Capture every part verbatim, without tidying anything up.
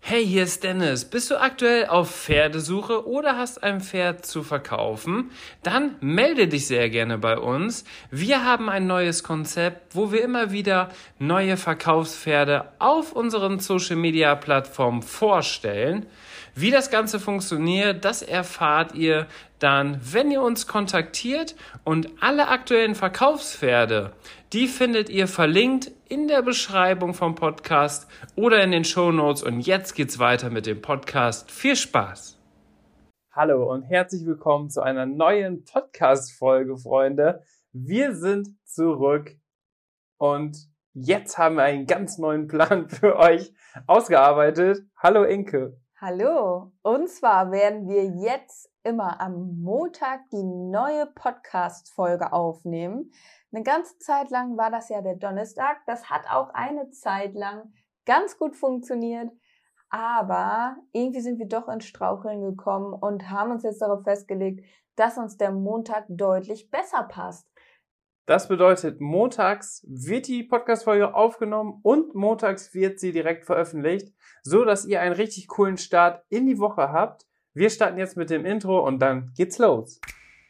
Hey, hier ist Dennis. Bist du aktuell auf Pferdesuche oder hast ein Pferd zu verkaufen? Dann melde dich sehr gerne bei uns. Wir haben ein neues Konzept, wo wir immer wieder neue Verkaufspferde auf unseren Social-Media-Plattformen vorstellen. Wie das Ganze funktioniert, das erfahrt ihr dann, wenn ihr uns kontaktiert, und alle aktuellen Verkaufspferde, die findet ihr verlinkt in der Beschreibung vom Podcast oder in den Shownotes. Und jetzt geht's weiter mit dem Podcast. Viel Spaß! Hallo und herzlich willkommen zu einer neuen Podcast-Folge, Freunde. Wir sind zurück und jetzt haben wir einen ganz neuen Plan für euch ausgearbeitet. Hallo Inke. Hallo, und zwar werden wir jetzt immer am Montag die neue Podcast-Folge aufnehmen. Eine ganze Zeit lang war das ja der Donnerstag. Das hat auch eine Zeit lang ganz gut funktioniert, aber irgendwie sind wir doch ins Straucheln gekommen und haben uns jetzt darauf festgelegt, dass uns der Montag deutlich besser passt. Das bedeutet, montags wird die Podcast-Folge aufgenommen und montags wird sie direkt veröffentlicht, so dass ihr einen richtig coolen Start in die Woche habt. Wir starten jetzt mit dem Intro und dann geht's los.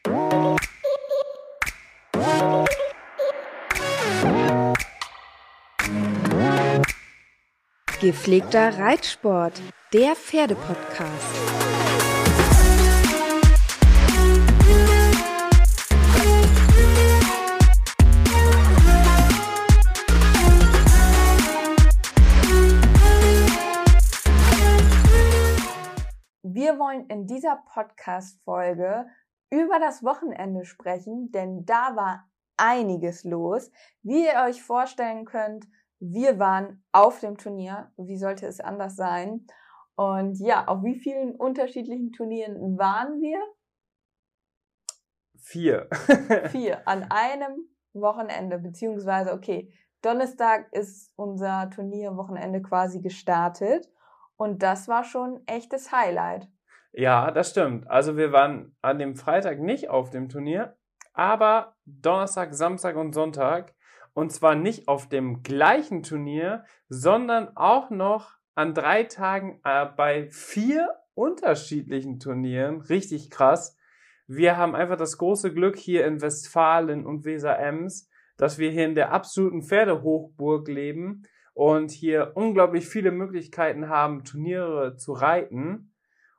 Gepflegter Reitsport, der Pferdepodcast. Wir wollen in dieser Podcast-Folge über das Wochenende sprechen, denn da war einiges los. Wie ihr euch vorstellen könnt, wir waren auf dem Turnier. Wie sollte es anders sein? Und ja, auf wie vielen unterschiedlichen Turnieren waren wir? Vier. Vier. An einem Wochenende, beziehungsweise, okay, Donnerstag ist unser Turnierwochenende quasi gestartet. Und das war schon echtes Highlight. Ja, das stimmt. Also wir waren an dem Freitag nicht auf dem Turnier, aber Donnerstag, Samstag und Sonntag. Und zwar nicht auf dem gleichen Turnier, sondern auch noch an drei Tagen äh, bei vier unterschiedlichen Turnieren. Richtig krass. Wir haben einfach das große Glück hier in Westfalen und Weser-Ems, dass wir hier in der absoluten Pferdehochburg leben und hier unglaublich viele Möglichkeiten haben, Turniere zu reiten.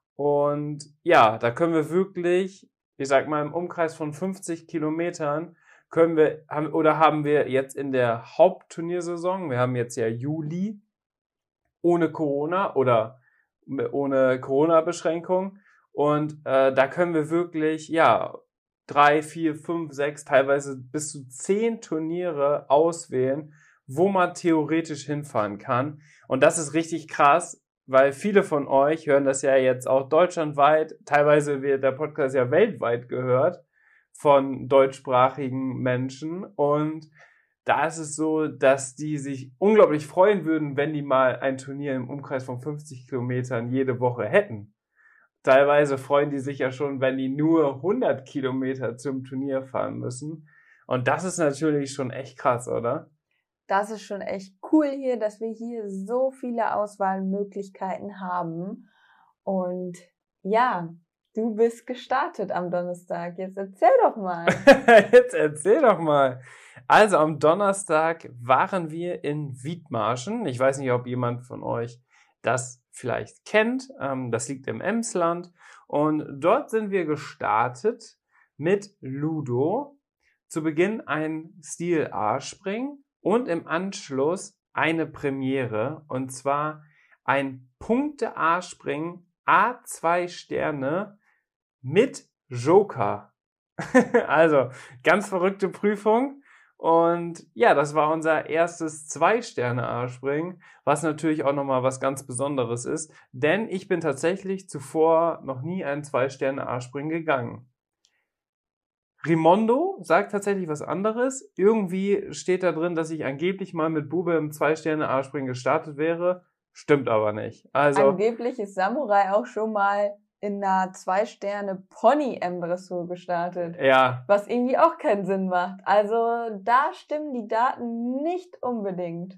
Und ja, da können wir wirklich, ich sag mal, im Umkreis von fünfzig Kilometern können wir, haben, oder haben wir jetzt in der Hauptturniersaison, wir haben jetzt ja Juli, ohne Corona oder ohne Corona-Beschränkung. Und äh, da können wir wirklich, ja, drei, vier, fünf, sechs, teilweise bis zu zehn Turniere auswählen, wo man theoretisch hinfahren kann. Und das ist richtig krass, weil viele von euch hören das ja jetzt auch deutschlandweit, teilweise wird der Podcast ja weltweit gehört von deutschsprachigen Menschen. Und da ist es so, dass die sich unglaublich freuen würden, wenn die mal ein Turnier im Umkreis von fünfzig Kilometern jede Woche hätten. Teilweise freuen die sich ja schon, wenn die nur hundert Kilometer zum Turnier fahren müssen. Und das ist natürlich schon echt krass, oder? Das ist schon echt cool hier, dass wir hier so viele Auswahlmöglichkeiten haben. Und ja, du bist gestartet am Donnerstag. Jetzt erzähl doch mal. Jetzt erzähl doch mal. Also am Donnerstag waren wir in Wiedmarschen. Ich weiß nicht, ob jemand von euch das vielleicht kennt. Das liegt im Emsland. Und dort sind wir gestartet mit Ludo. Zu Beginn ein Stil-A-Springen. Und im Anschluss eine Premiere, und zwar ein Punkte-A-Springen, A zwei Sterne mit Joker. Also, ganz verrückte Prüfung. Und ja, das war unser erstes zwei Sterne A-Springen, was natürlich auch nochmal was ganz Besonderes ist, denn ich bin tatsächlich zuvor noch nie einen zwei Sterne A-Springen gegangen. Rimondo sagt tatsächlich was anderes. Irgendwie steht da drin, dass ich angeblich mal mit Bube im zwei Sterne A-Springen gestartet wäre. Stimmt aber nicht. Also angeblich ist Samurai auch schon mal in einer zwei Sterne Pony-M-Dressur gestartet. Ja. Was irgendwie auch keinen Sinn macht. Also da stimmen die Daten nicht unbedingt.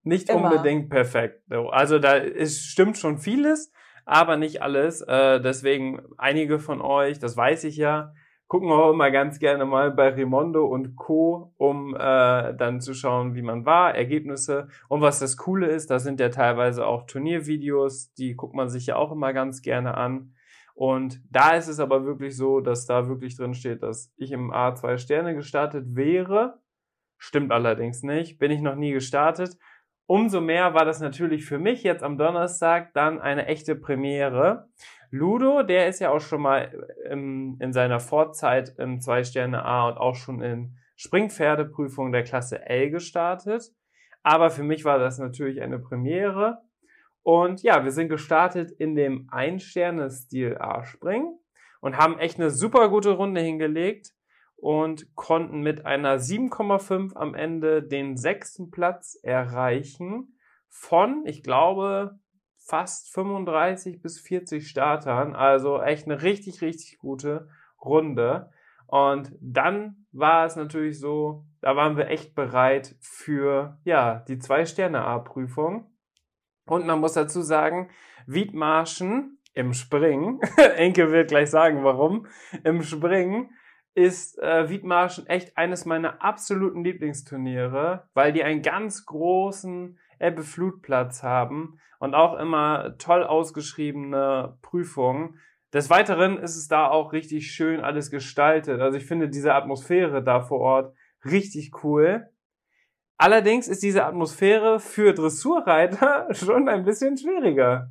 nicht Immer. unbedingt perfekt. Also da ist, stimmt schon vieles, aber nicht alles. Äh, deswegen einige von euch, das weiß ich ja, gucken auch immer ganz gerne mal bei Rimondo und Co., um äh, dann zu schauen, wie man war, Ergebnisse. Und was das Coole ist, da sind ja teilweise auch Turniervideos, die guckt man sich ja auch immer ganz gerne an. Und da ist es aber wirklich so, dass da wirklich drin steht, dass ich im A zwei Sterne gestartet wäre. Stimmt allerdings nicht, bin ich noch nie gestartet. Umso mehr war das natürlich für mich jetzt am Donnerstag dann eine echte Premiere. Ludo, der ist ja auch schon mal im, in seiner Vorzeit im zwei Sterne A und auch schon in Springpferdeprüfung der Klasse L gestartet. Aber für mich war das natürlich eine Premiere. Und ja, wir sind gestartet in dem Ein-Sterne-Stil A-Springen und haben echt eine super gute Runde hingelegt und konnten mit einer sieben Komma fünf am Ende den sechsten Platz erreichen von, ich glaube, fast fünfunddreißig bis vierzig Startern. Also echt eine richtig, richtig gute Runde. Und dann war es natürlich so, da waren wir echt bereit für, ja, die Zwei-Sterne-A-Prüfung. Und man muss dazu sagen, Wiedmarschen im Springen, Enke wird gleich sagen, warum, im Springen ist äh, Wiedmarschen echt eines meiner absoluten Lieblingsturniere, weil die einen ganz großen Ebbe-Flut-Platz haben und auch immer toll ausgeschriebene Prüfungen. Des Weiteren ist es da auch richtig schön alles gestaltet. Also ich finde diese Atmosphäre da vor Ort richtig cool. Allerdings ist diese Atmosphäre für Dressurreiter schon ein bisschen schwieriger.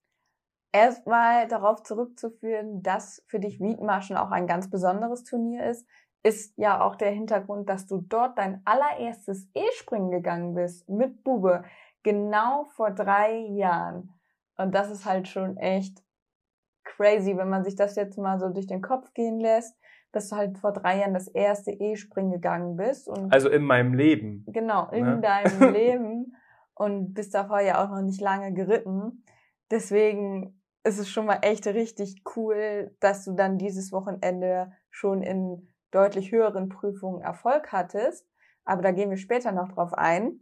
Erstmal darauf zurückzuführen, dass für dich Wiedmarschen auch ein ganz besonderes Turnier ist, ist ja auch der Hintergrund, dass du dort dein allererstes E-Springen gegangen bist mit Bube, genau vor drei Jahren. Und das ist halt schon echt crazy, wenn man sich das jetzt mal so durch den Kopf gehen lässt, dass du halt vor drei Jahren das erste E-Springen gegangen bist. Und also in meinem Leben. Genau, in ne? deinem Leben und bist davor ja auch noch nicht lange geritten. Deswegen ist es schon mal echt richtig cool, dass du dann dieses Wochenende schon in deutlich höheren Prüfungen Erfolg hattest. Aber da gehen wir später noch drauf ein.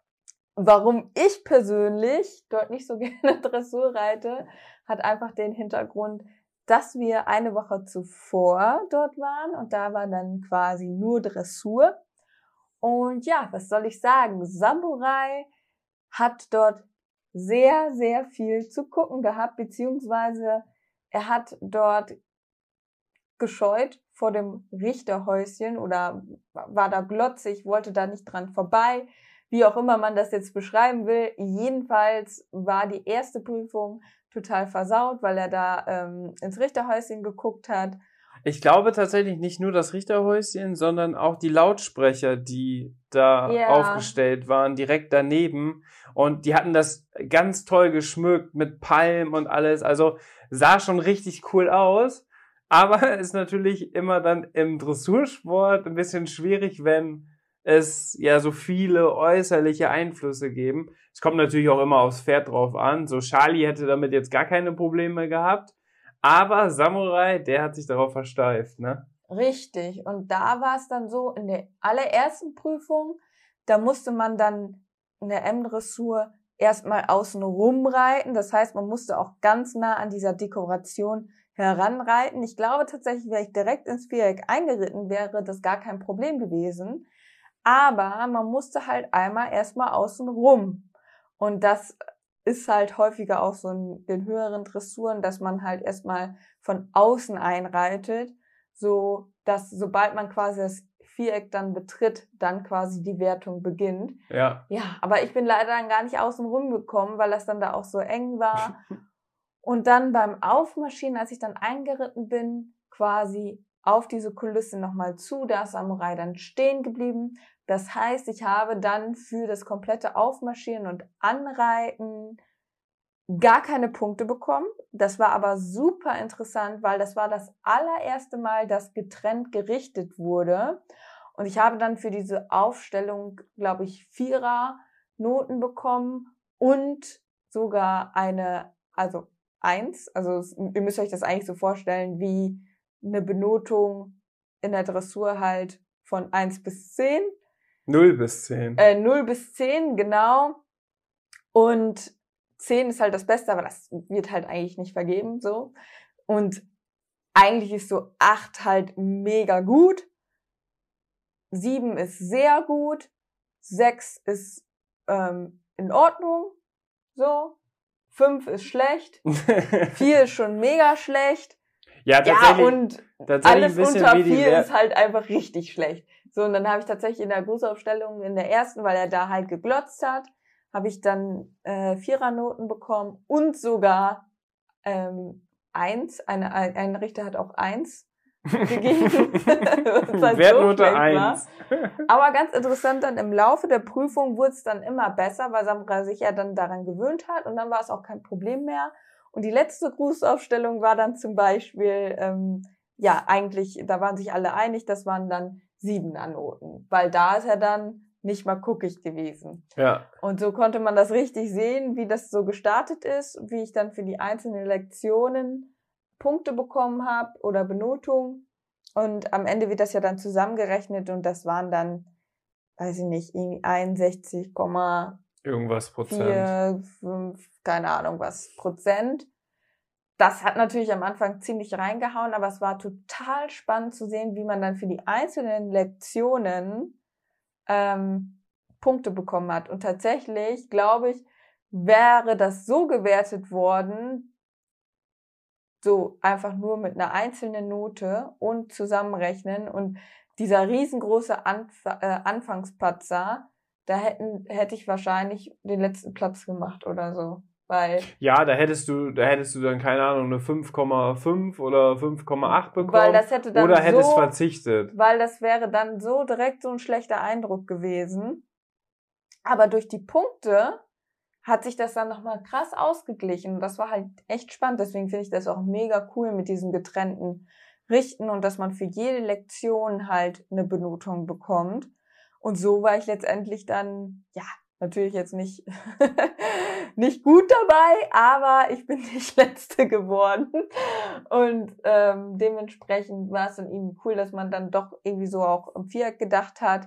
Warum ich persönlich dort nicht so gerne Dressur reite, hat einfach den Hintergrund, dass wir eine Woche zuvor dort waren und da war dann quasi nur Dressur. Und ja, was soll ich sagen? Samurai hat dort sehr, sehr viel zu gucken gehabt, beziehungsweise er hat dort gescheut vor dem Richterhäuschen oder war da glotzig, wollte da nicht dran vorbei, wie auch immer man das jetzt beschreiben will. Jedenfalls war die erste Prüfung total versaut, weil er da ähm, ins Richterhäuschen geguckt hat. Ich glaube tatsächlich nicht nur das Richterhäuschen, sondern auch die Lautsprecher, die da Ja. aufgestellt waren, direkt daneben. Und die hatten das ganz toll geschmückt mit Palmen und alles. Also sah schon richtig cool aus. Aber ist natürlich immer dann im Dressursport ein bisschen schwierig, wenn es ja so viele äußerliche Einflüsse geben. Es kommt natürlich auch immer aufs Pferd drauf an. So Charlie hätte damit jetzt gar keine Probleme gehabt. Aber Samurai, der hat sich darauf versteift, ne? Richtig. Und da war es dann so, in der allerersten Prüfung, da musste man dann in der M-Dressur erstmal außen rumreiten. Das heißt, man musste auch ganz nah an dieser Dekoration heranreiten. Ich glaube tatsächlich, wäre ich direkt ins Viereck eingeritten, wäre das gar kein Problem gewesen. Aber man musste halt einmal erstmal außen rum. Und das ist halt häufiger auch so in den höheren Dressuren, dass man halt erstmal von außen einreitet, so dass sobald man quasi das Viereck dann betritt, dann quasi die Wertung beginnt. Ja. Ja, aber ich bin leider dann gar nicht außen rum gekommen, weil das dann da auch so eng war. Und dann beim Aufmarschieren, als ich dann eingeritten bin, quasi auf diese Kulisse nochmal zu, da ist Samurai dann stehen geblieben. Das heißt, ich habe dann für das komplette Aufmarschieren und Anreiten gar keine Punkte bekommen. Das war aber super interessant, weil das war das allererste Mal, dass getrennt gerichtet wurde. Und ich habe dann für diese Aufstellung, glaube ich, Vierer Noten bekommen und sogar eine, also eins. Also ihr müsst euch das eigentlich so vorstellen wie eine Benotung in der Dressur halt von eins bis zehn. null bis zehn. Äh, null bis zehn, genau. Und zehn ist halt das Beste, aber das wird halt eigentlich nicht vergeben, so. Und eigentlich ist so acht halt mega gut. sieben ist sehr gut. sechs ist ähm, in Ordnung, so. fünf ist schlecht. vier ist schon mega schlecht. Ja, tatsächlich. Ja, und tatsächlich alles ein bisschen unter wie die vier Wer- ist halt einfach richtig schlecht. So, und dann habe ich tatsächlich in der Großaufstellung in der ersten, weil er da halt geglotzt hat, habe ich dann äh, Vierernoten bekommen und sogar ähm, eins. Eine, ein, ein Richter hat auch eins gegeben. Was halt Wertnote so schlecht eins. war. Aber ganz interessant, dann im Laufe der Prüfung wurde es dann immer besser, weil Samra sich ja dann daran gewöhnt hat und dann war es auch kein Problem mehr. Und die letzte Grußaufstellung war dann zum Beispiel, ähm, ja, eigentlich, da waren sich alle einig, das waren dann Siebener-Noten, weil da ist er dann nicht mal guckig gewesen. Ja. Und so konnte man das richtig sehen, wie das so gestartet ist, wie ich dann für die einzelnen Lektionen Punkte bekommen habe oder Benotung. Und am Ende wird das ja dann zusammengerechnet und das waren dann, weiß ich nicht, irgendwie einundsechzig Komma Irgendwas Prozent. vier, fünf, keine Ahnung was, Prozent. Das hat natürlich am Anfang ziemlich reingehauen, aber es war total spannend zu sehen, wie man dann für die einzelnen Lektionen ähm, Punkte bekommen hat. Und tatsächlich, glaube ich, wäre das so gewertet worden, so einfach nur mit einer einzelnen Note und zusammenrechnen und dieser riesengroße Anf- äh, Anfangspatzer, da hätten, hätte ich wahrscheinlich den letzten Platz gemacht oder so. Weil, Ja, da hättest du, da hättest du dann, keine Ahnung, eine fünf Komma fünf oder fünf Komma acht bekommen. weil das hätte dann oder hättest so, verzichtet. weil das wäre dann so direkt so ein schlechter Eindruck gewesen. Aber durch die Punkte hat sich das dann nochmal krass ausgeglichen. Und das war halt echt spannend. Deswegen finde ich das auch mega cool mit diesem getrennten Richten und dass man für jede Lektion halt eine Benotung bekommt. Und so war ich letztendlich dann, ja, natürlich jetzt nicht, nicht gut dabei, aber ich bin nicht Letzte geworden. Und ähm, dementsprechend war es dann irgendwie cool, dass man dann doch irgendwie so auch im Viereck gedacht hat,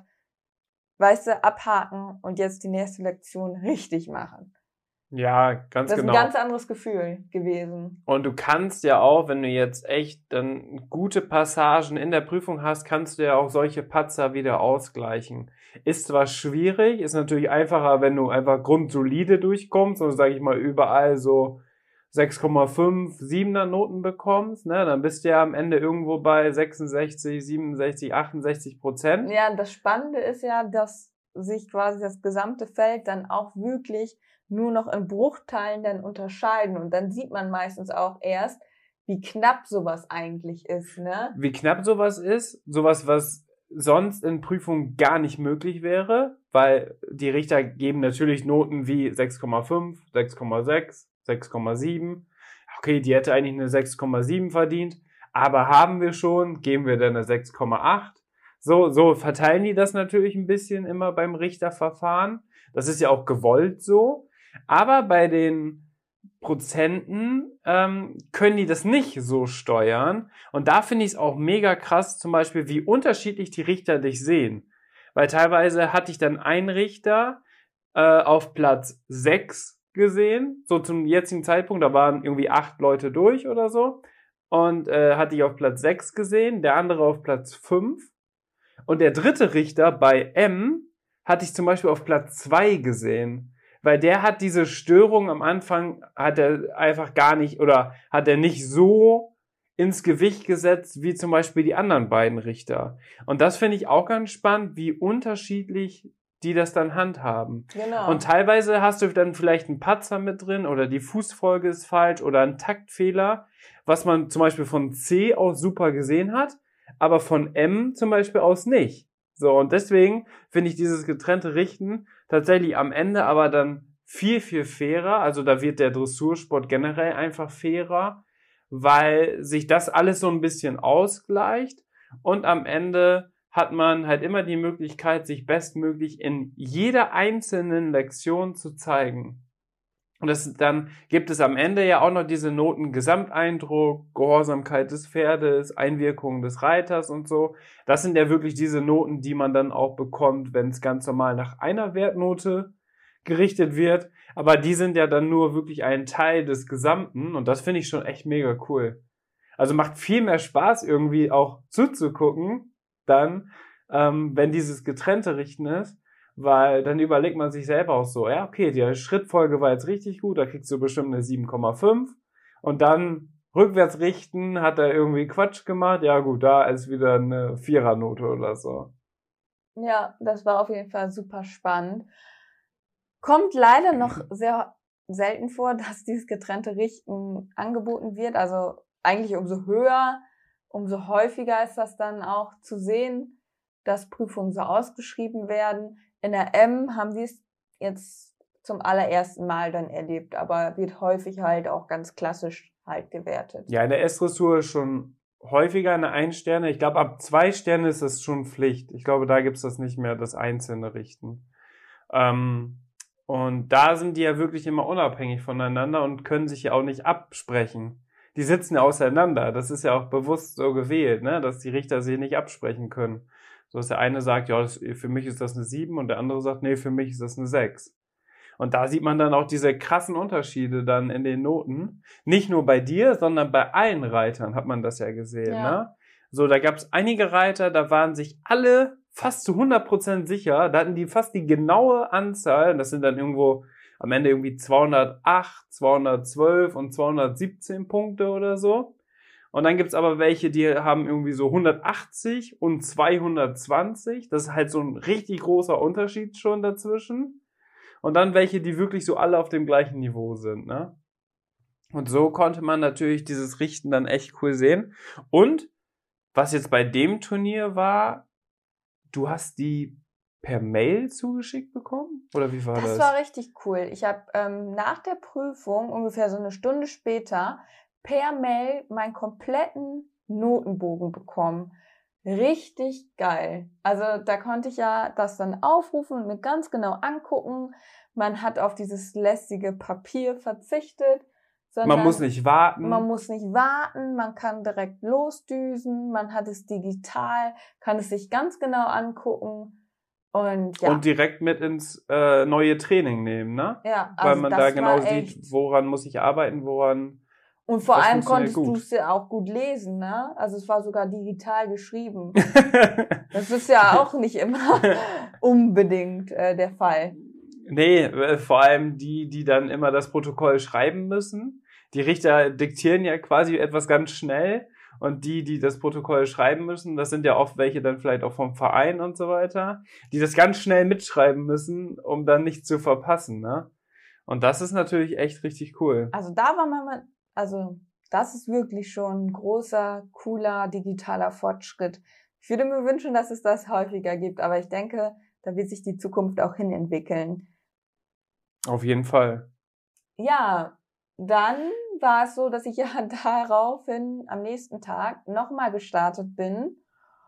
weißt du, abhaken und jetzt die nächste Lektion richtig machen. Ja, ganz Das ist genau. ein ganz anderes Gefühl gewesen. Und du kannst ja auch, wenn du jetzt echt dann gute Passagen in der Prüfung hast, kannst du ja auch solche Patzer wieder ausgleichen. Ist zwar schwierig, ist natürlich einfacher, wenn du einfach grundsolide durchkommst und, sage ich mal, überall so sechs Komma fünf, siebener Noten bekommst, ne? Dann bist du ja am Ende irgendwo bei sechsundsechzig, siebenundsechzig, achtundsechzig Prozent. Ja, das Spannende ist ja, dass sich quasi das gesamte Feld dann auch wirklich nur noch in Bruchteilen dann unterscheiden. Und dann sieht man meistens auch erst, wie knapp sowas eigentlich ist, ne? Wie knapp sowas ist, sowas, was sonst in Prüfungen gar nicht möglich wäre, weil die Richter geben natürlich Noten wie sechs Komma fünf, sechs Komma sechs, sechs Komma sieben. Okay, die hätte eigentlich eine sechs Komma sieben verdient, aber haben wir schon, geben wir dann eine sechs Komma acht. So, so verteilen die das natürlich ein bisschen immer beim Richterverfahren. Das ist ja auch gewollt so. Aber bei den Prozenten ähm, können die das nicht so steuern. Und da finde ich es auch mega krass, zum Beispiel, wie unterschiedlich die Richter dich sehen. Weil teilweise hatte ich dann einen Richter äh, auf Platz sechs gesehen, so zum jetzigen Zeitpunkt, da waren irgendwie acht Leute durch oder so. Und äh, hatte ich auf Platz sechs gesehen, der andere auf Platz fünf. Und der dritte Richter bei M hatte ich zum Beispiel auf Platz zwei gesehen. Weil der hat diese Störung am Anfang, hat er einfach gar nicht, oder hat er nicht so ins Gewicht gesetzt, wie zum Beispiel die anderen beiden Richter. Und das finde ich auch ganz spannend, wie unterschiedlich die das dann handhaben. Genau. Und teilweise hast du dann vielleicht einen Patzer mit drin, oder die Fußfolge ist falsch, oder einen Taktfehler, was man zum Beispiel von C aus super gesehen hat, aber von M zum Beispiel aus nicht. So, und deswegen finde ich dieses getrennte Richten tatsächlich am Ende aber dann viel, viel fairer. Also da wird der Dressursport generell einfach fairer, weil sich das alles so ein bisschen ausgleicht und am Ende hat man halt immer die Möglichkeit, sich bestmöglich in jeder einzelnen Lektion zu zeigen. Und das, dann gibt es am Ende ja auch noch diese Noten Gesamteindruck, Gehorsamkeit des Pferdes, Einwirkung des Reiters und so. Das sind ja wirklich diese Noten, die man dann auch bekommt, wenn es ganz normal nach einer Wertnote gerichtet wird. Aber die sind ja dann nur wirklich ein Teil des Gesamten und das finde ich schon echt mega cool. Also macht viel mehr Spaß irgendwie auch zuzugucken, dann, ähm, wenn dieses getrennte Richten ist, weil dann überlegt man sich selber auch so, ja, okay, die Schrittfolge war jetzt richtig gut, da kriegst du bestimmt eine sieben Komma fünf und dann rückwärts richten, hat er irgendwie Quatsch gemacht, ja gut, da ist wieder eine Vierernote oder so. Ja, das war auf jeden Fall super spannend. Kommt leider noch sehr selten vor, dass dieses getrennte Richten angeboten wird, also eigentlich umso höher, umso häufiger ist das dann auch zu sehen, dass Prüfungen so ausgeschrieben werden. In der M haben wir es jetzt zum allerersten Mal dann erlebt, aber wird häufig halt auch ganz klassisch halt gewertet. Ja, in der S-Dressur ist schon häufiger eine Ein-Sterne. Ich glaube, ab zwei Sterne ist es schon Pflicht. Ich glaube, da gibt's das nicht mehr, das einzelne Richten. Ähm, und da sind die ja wirklich immer unabhängig voneinander und können sich ja auch nicht absprechen. Die sitzen ja auseinander. Das ist ja auch bewusst so gewählt, ne, dass die Richter sich nicht absprechen können. So dass der eine sagt, ja, das, für mich ist das eine sieben und der andere sagt, nee, für mich ist das eine sechs. Und da sieht man dann auch diese krassen Unterschiede dann in den Noten. Nicht nur bei dir, sondern bei allen Reitern hat man das ja gesehen, Ja. ne? So, da gab es einige Reiter, da waren sich alle fast zu hundert Prozent sicher. Da hatten die fast die genaue Anzahl. Das sind dann irgendwo am Ende irgendwie zweihundertacht, zweihundertzwölf und zweihundertsiebzehn Punkte oder so. Und dann gibt's aber welche, die haben irgendwie so hundertachtzig und zweihundertzwanzig. Das ist halt so ein richtig großer Unterschied schon dazwischen. Und dann welche, die wirklich so alle auf dem gleichen Niveau sind, ne? Und so konnte man natürlich dieses Richten dann echt cool sehen. Und was jetzt bei dem Turnier war, du hast die per Mail zugeschickt bekommen? Oder wie war das? Das war richtig cool. Ich habe ähm, nach der Prüfung, ungefähr so eine Stunde später, per Mail meinen kompletten Notenbogen bekommen. Richtig geil. Also da konnte ich ja das dann aufrufen und mir ganz genau angucken. Man hat auf dieses lästige Papier verzichtet. Man muss nicht warten. Man muss nicht warten, man kann direkt losdüsen, man hat es digital, kann es sich ganz genau angucken und ja. Und direkt mit ins äh, neue Training nehmen, ne? Ja, also weil man das da genau war sieht, echt. woran muss ich arbeiten, woran. Und vor das allem funktioniert konntest du gut. es ja auch gut lesen, ne? Also es war sogar digital geschrieben. Das ist ja auch nicht immer unbedingt äh, der Fall. Nee, äh, vor allem die, die dann immer das Protokoll schreiben müssen. Die Richter diktieren ja quasi etwas ganz schnell und die, die das Protokoll schreiben müssen, das sind ja oft welche dann vielleicht auch vom Verein und so weiter, die das ganz schnell mitschreiben müssen, um dann nichts zu verpassen, ne? Und das ist natürlich echt richtig cool. Also da war man, also das ist wirklich schon ein großer, cooler, digitaler Fortschritt. Ich würde mir wünschen, dass es das häufiger gibt, aber ich denke, da wird sich die Zukunft auch hin entwickeln. Auf jeden Fall. Ja, dann war es so, dass ich ja daraufhin am nächsten Tag nochmal gestartet bin.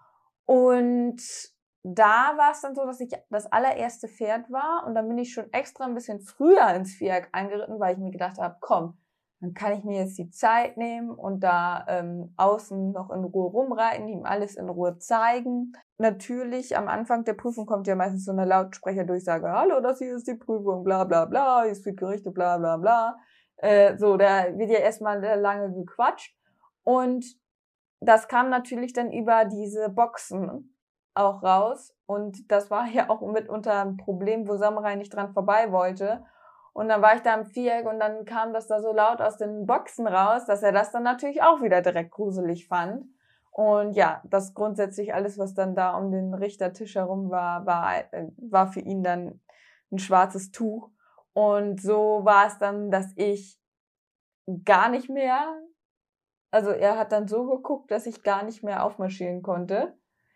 Und da war es dann so, dass ich das allererste Pferd war. Und dann bin ich schon extra ein bisschen früher ins Viereck angeritten, weil ich mir gedacht habe, komm, dann kann ich mir jetzt die Zeit nehmen und da ähm, außen noch in Ruhe rumreiten, ihm alles in Ruhe zeigen. Natürlich, am Anfang der Prüfung kommt ja meistens so eine Lautsprecherdurchsage, hallo, das hier ist die Prüfung, bla bla bla, hier ist viel Gerichte, bla bla bla. Äh, so, da wird ja erstmal lange gequatscht. Und das kam natürlich dann über diese Boxen auch raus. Und das war ja auch mitunter ein Problem, wo Samurai nicht dran vorbei wollte. Und dann war ich da im Viereck und dann kam das da so laut aus den Boxen raus, dass er das dann natürlich auch wieder direkt gruselig fand. Und ja, das grundsätzlich alles, was dann da um den Richtertisch herum war, war, war für ihn dann ein schwarzes Tuch. Und so war es dann, dass ich gar nicht mehr, also er hat dann so geguckt, dass ich gar nicht mehr aufmarschieren konnte.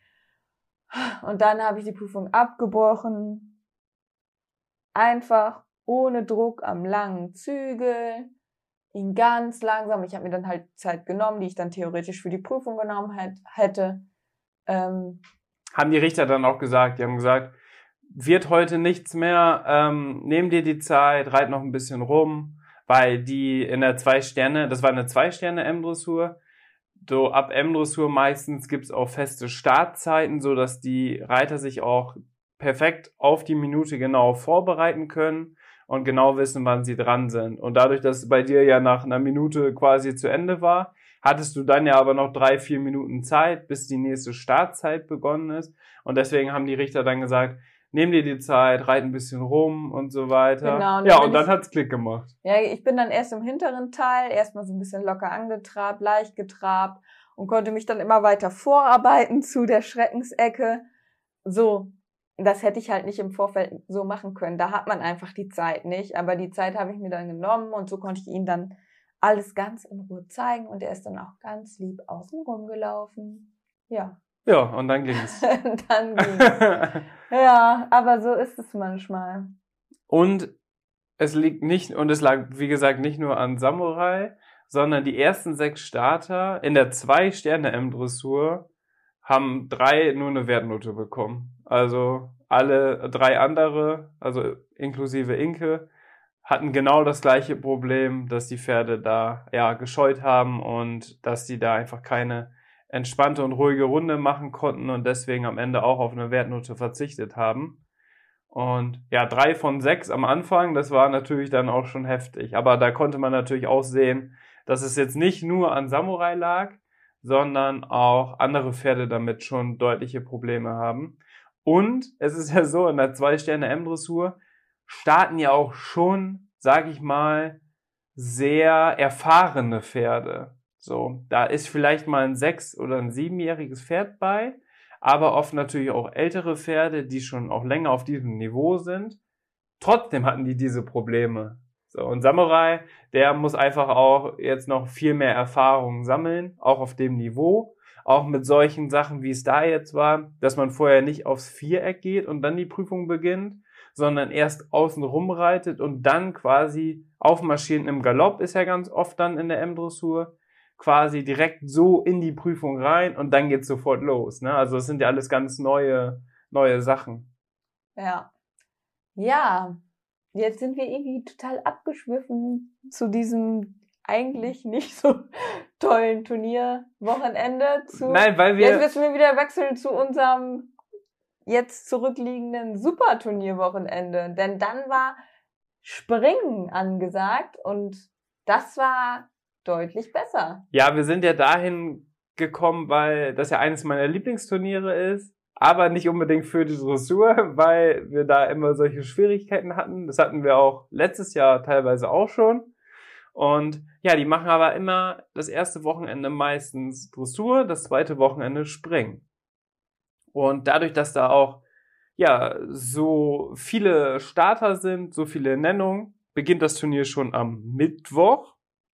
Und dann habe ich die Prüfung abgebrochen. Einfach ohne Druck am langen Zügel, ihn ganz langsam. Ich habe mir dann halt Zeit genommen, die ich dann theoretisch für die Prüfung genommen hätte. Ähm, haben die Richter dann auch gesagt, die haben gesagt, wird heute nichts mehr, ähm, nehm dir die Zeit, reit noch ein bisschen rum, weil die in der zwei Sterne, das war eine zwei Sterne M-Dressur, so ab M-Dressur meistens gibt's auch feste Startzeiten, so dass die Reiter sich auch perfekt auf die Minute genau vorbereiten können und genau wissen, wann sie dran sind. Und dadurch, dass es bei dir ja nach einer Minute quasi zu Ende war, hattest du dann ja aber noch drei, vier Minuten Zeit, bis die nächste Startzeit begonnen ist. Und deswegen haben die Richter dann gesagt, nimm dir die Zeit, reit ein bisschen rum und so weiter. Genau, und ja, dann und dann ich- hat's Klick gemacht. Ja, ich bin dann erst im hinteren Teil, erstmal so ein bisschen locker angetrabt, leicht getrabt und konnte mich dann immer weiter vorarbeiten zu der Schreckensecke. So, das hätte ich halt nicht im Vorfeld so machen können. Da hat man einfach die Zeit nicht. Aber die Zeit habe ich mir dann genommen und so konnte ich ihm dann alles ganz in Ruhe zeigen und er ist dann auch ganz lieb außen rumgelaufen. Ja. Ja, und dann ging's. Dann ging's. Ja, aber so ist es manchmal. Und es liegt nicht, und es lag, wie gesagt, nicht nur an Samurai, sondern die ersten sechs Starter in der Zwei-Sterne-M-Dressur haben drei nur eine Wertnote bekommen. Also alle drei andere, also inklusive Inke, hatten genau das gleiche Problem, dass die Pferde da ja gescheut haben und dass die da einfach keine entspannte und ruhige Runde machen konnten und deswegen am Ende auch auf eine Wertnote verzichtet haben. Und ja, drei von sechs am Anfang, das war natürlich dann auch schon heftig. Aber da konnte man natürlich auch sehen, dass es jetzt nicht nur an Samurai lag, sondern auch andere Pferde damit schon deutliche Probleme haben. Und es ist ja so, in der Zwei-Sterne-M-Dressur starten ja auch schon, sag ich mal, sehr erfahrene Pferde. So, da ist vielleicht mal ein sechs- oder ein siebenjähriges Pferd bei, aber oft natürlich auch ältere Pferde, die schon auch länger auf diesem Niveau sind. Trotzdem hatten die diese Probleme. So, und Samurai, der muss einfach auch jetzt noch viel mehr Erfahrung sammeln, auch auf dem Niveau. Auch mit solchen Sachen, wie es da jetzt war, dass man vorher nicht aufs Viereck geht und dann die Prüfung beginnt, sondern erst außen rumreitet und dann quasi aufmarschieren im Galopp, ist ja ganz oft dann in der M-Dressur, quasi direkt so in die Prüfung rein und dann geht's sofort los. Ne? Also es sind ja alles ganz neue, neue Sachen. Ja. Ja, jetzt sind wir irgendwie total abgeschwiffen zu diesem eigentlich nicht so tollen Turnierwochenende. Zu Nein, weil wir... Jetzt müssen wir wieder wechseln zu unserem jetzt zurückliegenden Superturnierwochenende. Denn dann war Springen angesagt und das war deutlich besser. Ja, wir sind ja dahin gekommen, weil das ja eines meiner Lieblingsturniere ist, aber nicht unbedingt für die Dressur, weil wir da immer solche Schwierigkeiten hatten. Das hatten wir auch letztes Jahr teilweise auch schon. Und ja, die machen aber immer das erste Wochenende meistens Dressur, das zweite Wochenende Springen. Und dadurch, dass da auch ja so viele Starter sind, so viele Nennungen, beginnt das Turnier schon am Mittwoch.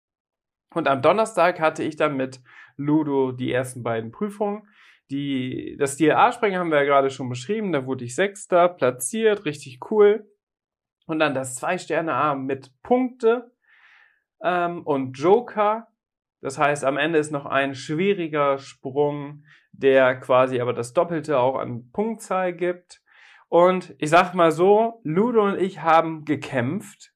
Und am Donnerstag hatte ich dann mit Ludo die ersten beiden Prüfungen. Die, das D L A-Springen haben wir ja gerade schon beschrieben, da wurde ich Sechster, platziert, richtig cool. Und dann das Zwei-Sterne-A mit Punkte ähm, und Joker. Das heißt, am Ende ist noch ein schwieriger Sprung, der quasi aber das Doppelte auch an Punktzahl gibt. Und ich sag mal so, Ludo und ich haben gekämpft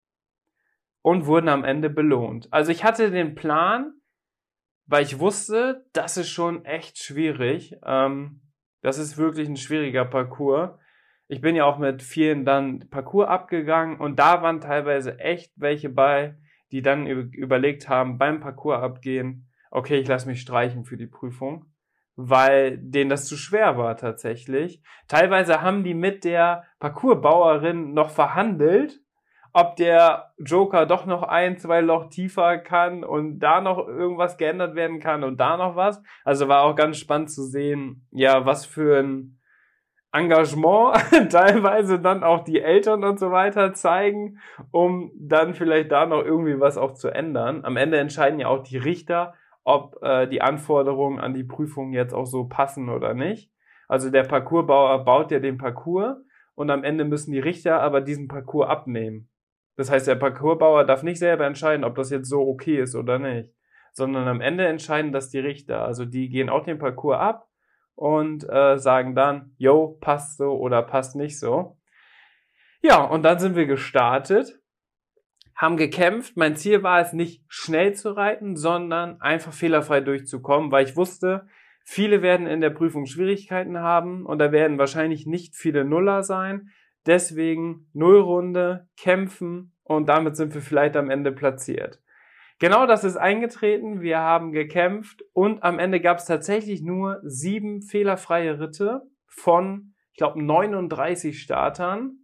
und wurden am Ende belohnt. Also ich hatte den Plan, weil ich wusste, das ist schon echt schwierig. Ähm, das ist wirklich ein schwieriger Parcours. Ich bin ja auch mit vielen dann Parcours abgegangen und da waren teilweise echt welche bei, die dann überlegt haben, beim Parcours abgehen, okay, ich lasse mich streichen für die Prüfung, weil denen das zu schwer war tatsächlich. Teilweise haben die mit der Parcoursbauerin noch verhandelt, ob der Joker doch noch ein, zwei Loch tiefer kann und da noch irgendwas geändert werden kann und da noch was. Also war auch ganz spannend zu sehen, ja, was für ein Engagement teilweise dann auch die Eltern und so weiter zeigen, um dann vielleicht da noch irgendwie was auch zu ändern. Am Ende entscheiden ja auch die Richter, ob äh, die Anforderungen an die Prüfung jetzt auch so passen oder nicht. Also der Parcoursbauer baut ja den Parcours und am Ende müssen die Richter aber diesen Parcours abnehmen. Das heißt, der Parcoursbauer darf nicht selber entscheiden, ob das jetzt so okay ist oder nicht, sondern am Ende entscheiden das die Richter. Also die gehen auch den Parcours ab und äh, sagen dann, yo, passt so oder passt nicht so. Ja, und dann sind wir gestartet, haben gekämpft. Mein Ziel war es nicht schnell zu reiten, sondern einfach fehlerfrei durchzukommen, weil ich wusste, Viele werden in der Prüfung Schwierigkeiten haben und da werden wahrscheinlich nicht viele Nuller sein. Deswegen Nullrunde, kämpfen und damit sind wir vielleicht am Ende platziert. Genau das ist eingetreten. Wir haben gekämpft und am Ende gab es tatsächlich nur sieben fehlerfreie Ritte von, ich glaube, neununddreißig Startern.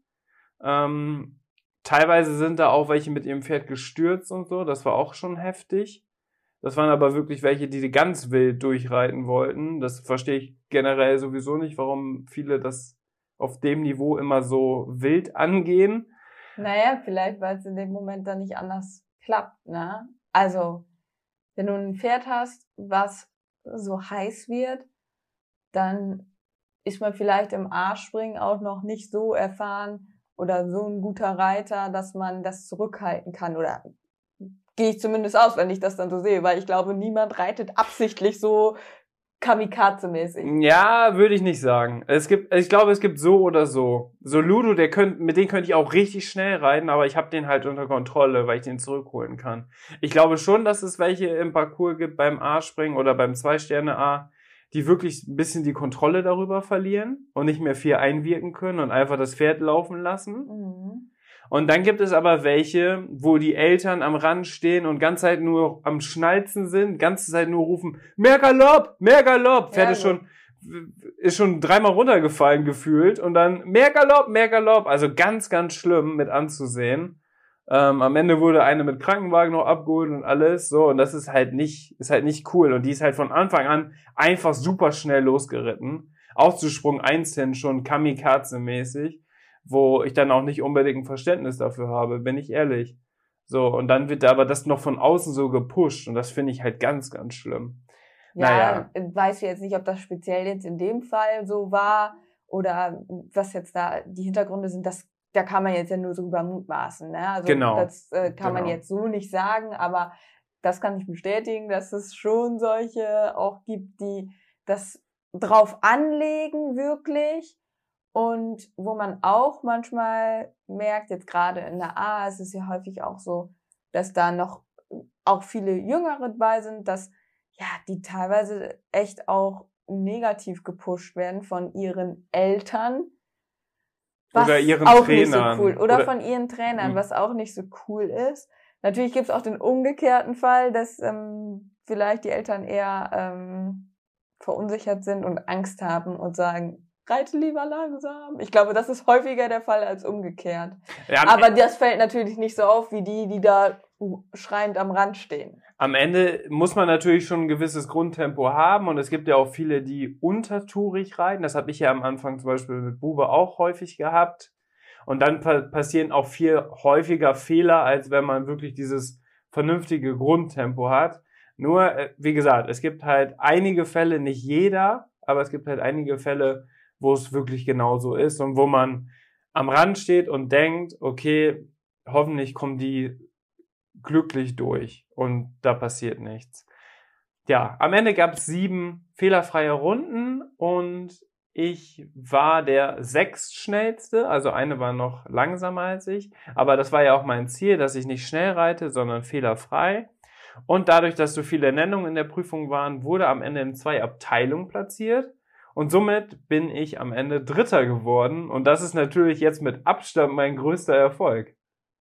Ähm, teilweise sind da auch welche mit ihrem Pferd gestürzt und so. Das war auch schon heftig. Das waren aber wirklich welche, die ganz wild durchreiten wollten. Das verstehe ich generell sowieso nicht, warum viele das auf dem Niveau immer so wild angehen. Naja, vielleicht, weil es in dem Moment dann nicht anders klappt, ne? Also, wenn du ein Pferd hast, was so heiß wird, dann ist man vielleicht im A-Springen auch noch nicht so erfahren oder so ein guter Reiter, dass man das zurückhalten kann. Oder gehe ich zumindest aus, wenn ich das dann so sehe, weil ich glaube, niemand reitet absichtlich so Kamikaze-mäßig. Ja, würde ich nicht sagen. Es gibt, ich glaube, es gibt so oder so. So Ludo, der könnt, mit dem könnte ich auch richtig schnell reiten, aber ich habe den halt unter Kontrolle, weil ich den zurückholen kann. Ich glaube schon, dass es welche im Parcours gibt beim A-Springen oder beim Zwei-Sterne-A, die wirklich ein bisschen die Kontrolle darüber verlieren und nicht mehr viel einwirken können und einfach das Pferd laufen lassen. Mhm. Und dann gibt es aber welche, wo die Eltern am Rand stehen und ganze Zeit nur am Schnalzen sind, ganze Zeit nur rufen, mehr Galopp, mehr Galopp. Pferd Ja, ist schon, ist schon dreimal runtergefallen gefühlt und dann mehr Galopp, mehr Galopp. Also ganz, ganz schlimm mit anzusehen. Ähm, am Ende wurde eine mit Krankenwagen noch abgeholt und alles, so. Und das ist halt nicht, ist halt nicht cool. Und die ist halt von Anfang an einfach super schnell losgeritten. Auch zu Sprung eins hin schon Kamikaze-mäßig, wo ich dann auch nicht unbedingt ein Verständnis dafür habe, bin ich ehrlich. So, und dann wird aber das noch von außen so gepusht und das finde ich halt ganz, ganz schlimm. Ja, Naja. weiß ich jetzt nicht, ob das speziell jetzt in dem Fall so war oder was jetzt da die Hintergründe sind, das, da kann man jetzt ja nur so über mutmaßen, ne? Also Genau. das äh, kann man Genau. jetzt so nicht sagen, aber das kann ich bestätigen, dass es schon solche auch gibt, die das drauf anlegen wirklich. Und wo man auch manchmal merkt, jetzt gerade in der A, ist es ja häufig auch so, dass da noch auch viele Jüngere dabei sind, dass ja die teilweise echt auch negativ gepusht werden von ihren Eltern. Was Oder ihren auch Trainern. nicht so cool. Oder, Oder von ihren Trainern, Mhm. was auch nicht so cool ist. Natürlich gibt es auch den umgekehrten Fall, dass ähm, vielleicht die Eltern eher ähm, verunsichert sind und Angst haben und sagen, reite lieber langsam. Ich glaube, das ist häufiger der Fall als umgekehrt. Ja, am, Aber das fällt natürlich nicht so auf wie die, die da schreiend am Rand stehen. am Ende muss man natürlich schon ein gewisses Grundtempo haben und es gibt ja auch viele, die untertourig reiten. Das habe ich ja am Anfang zum Beispiel mit Bube auch häufig gehabt. Und dann pa- passieren auch viel häufiger Fehler, als wenn man wirklich dieses vernünftige Grundtempo hat. Nur, äh, wie gesagt, es gibt halt einige Fälle, nicht jeder, aber es gibt halt einige Fälle, wo es wirklich genauso ist und wo man am Rand steht und denkt, okay, hoffentlich kommen die glücklich durch und da passiert nichts. Ja, am Ende gab es sieben fehlerfreie Runden und ich war der sechstschnellste, also eine war noch langsamer als ich, aber das war ja auch mein Ziel, dass ich nicht schnell reite, sondern fehlerfrei. Und dadurch, dass so viele Nennungen in der Prüfung waren, wurde am Ende in zwei Abteilungen platziert. Und somit bin ich am Ende Dritter geworden. Und das ist natürlich jetzt mit Abstand mein größter Erfolg.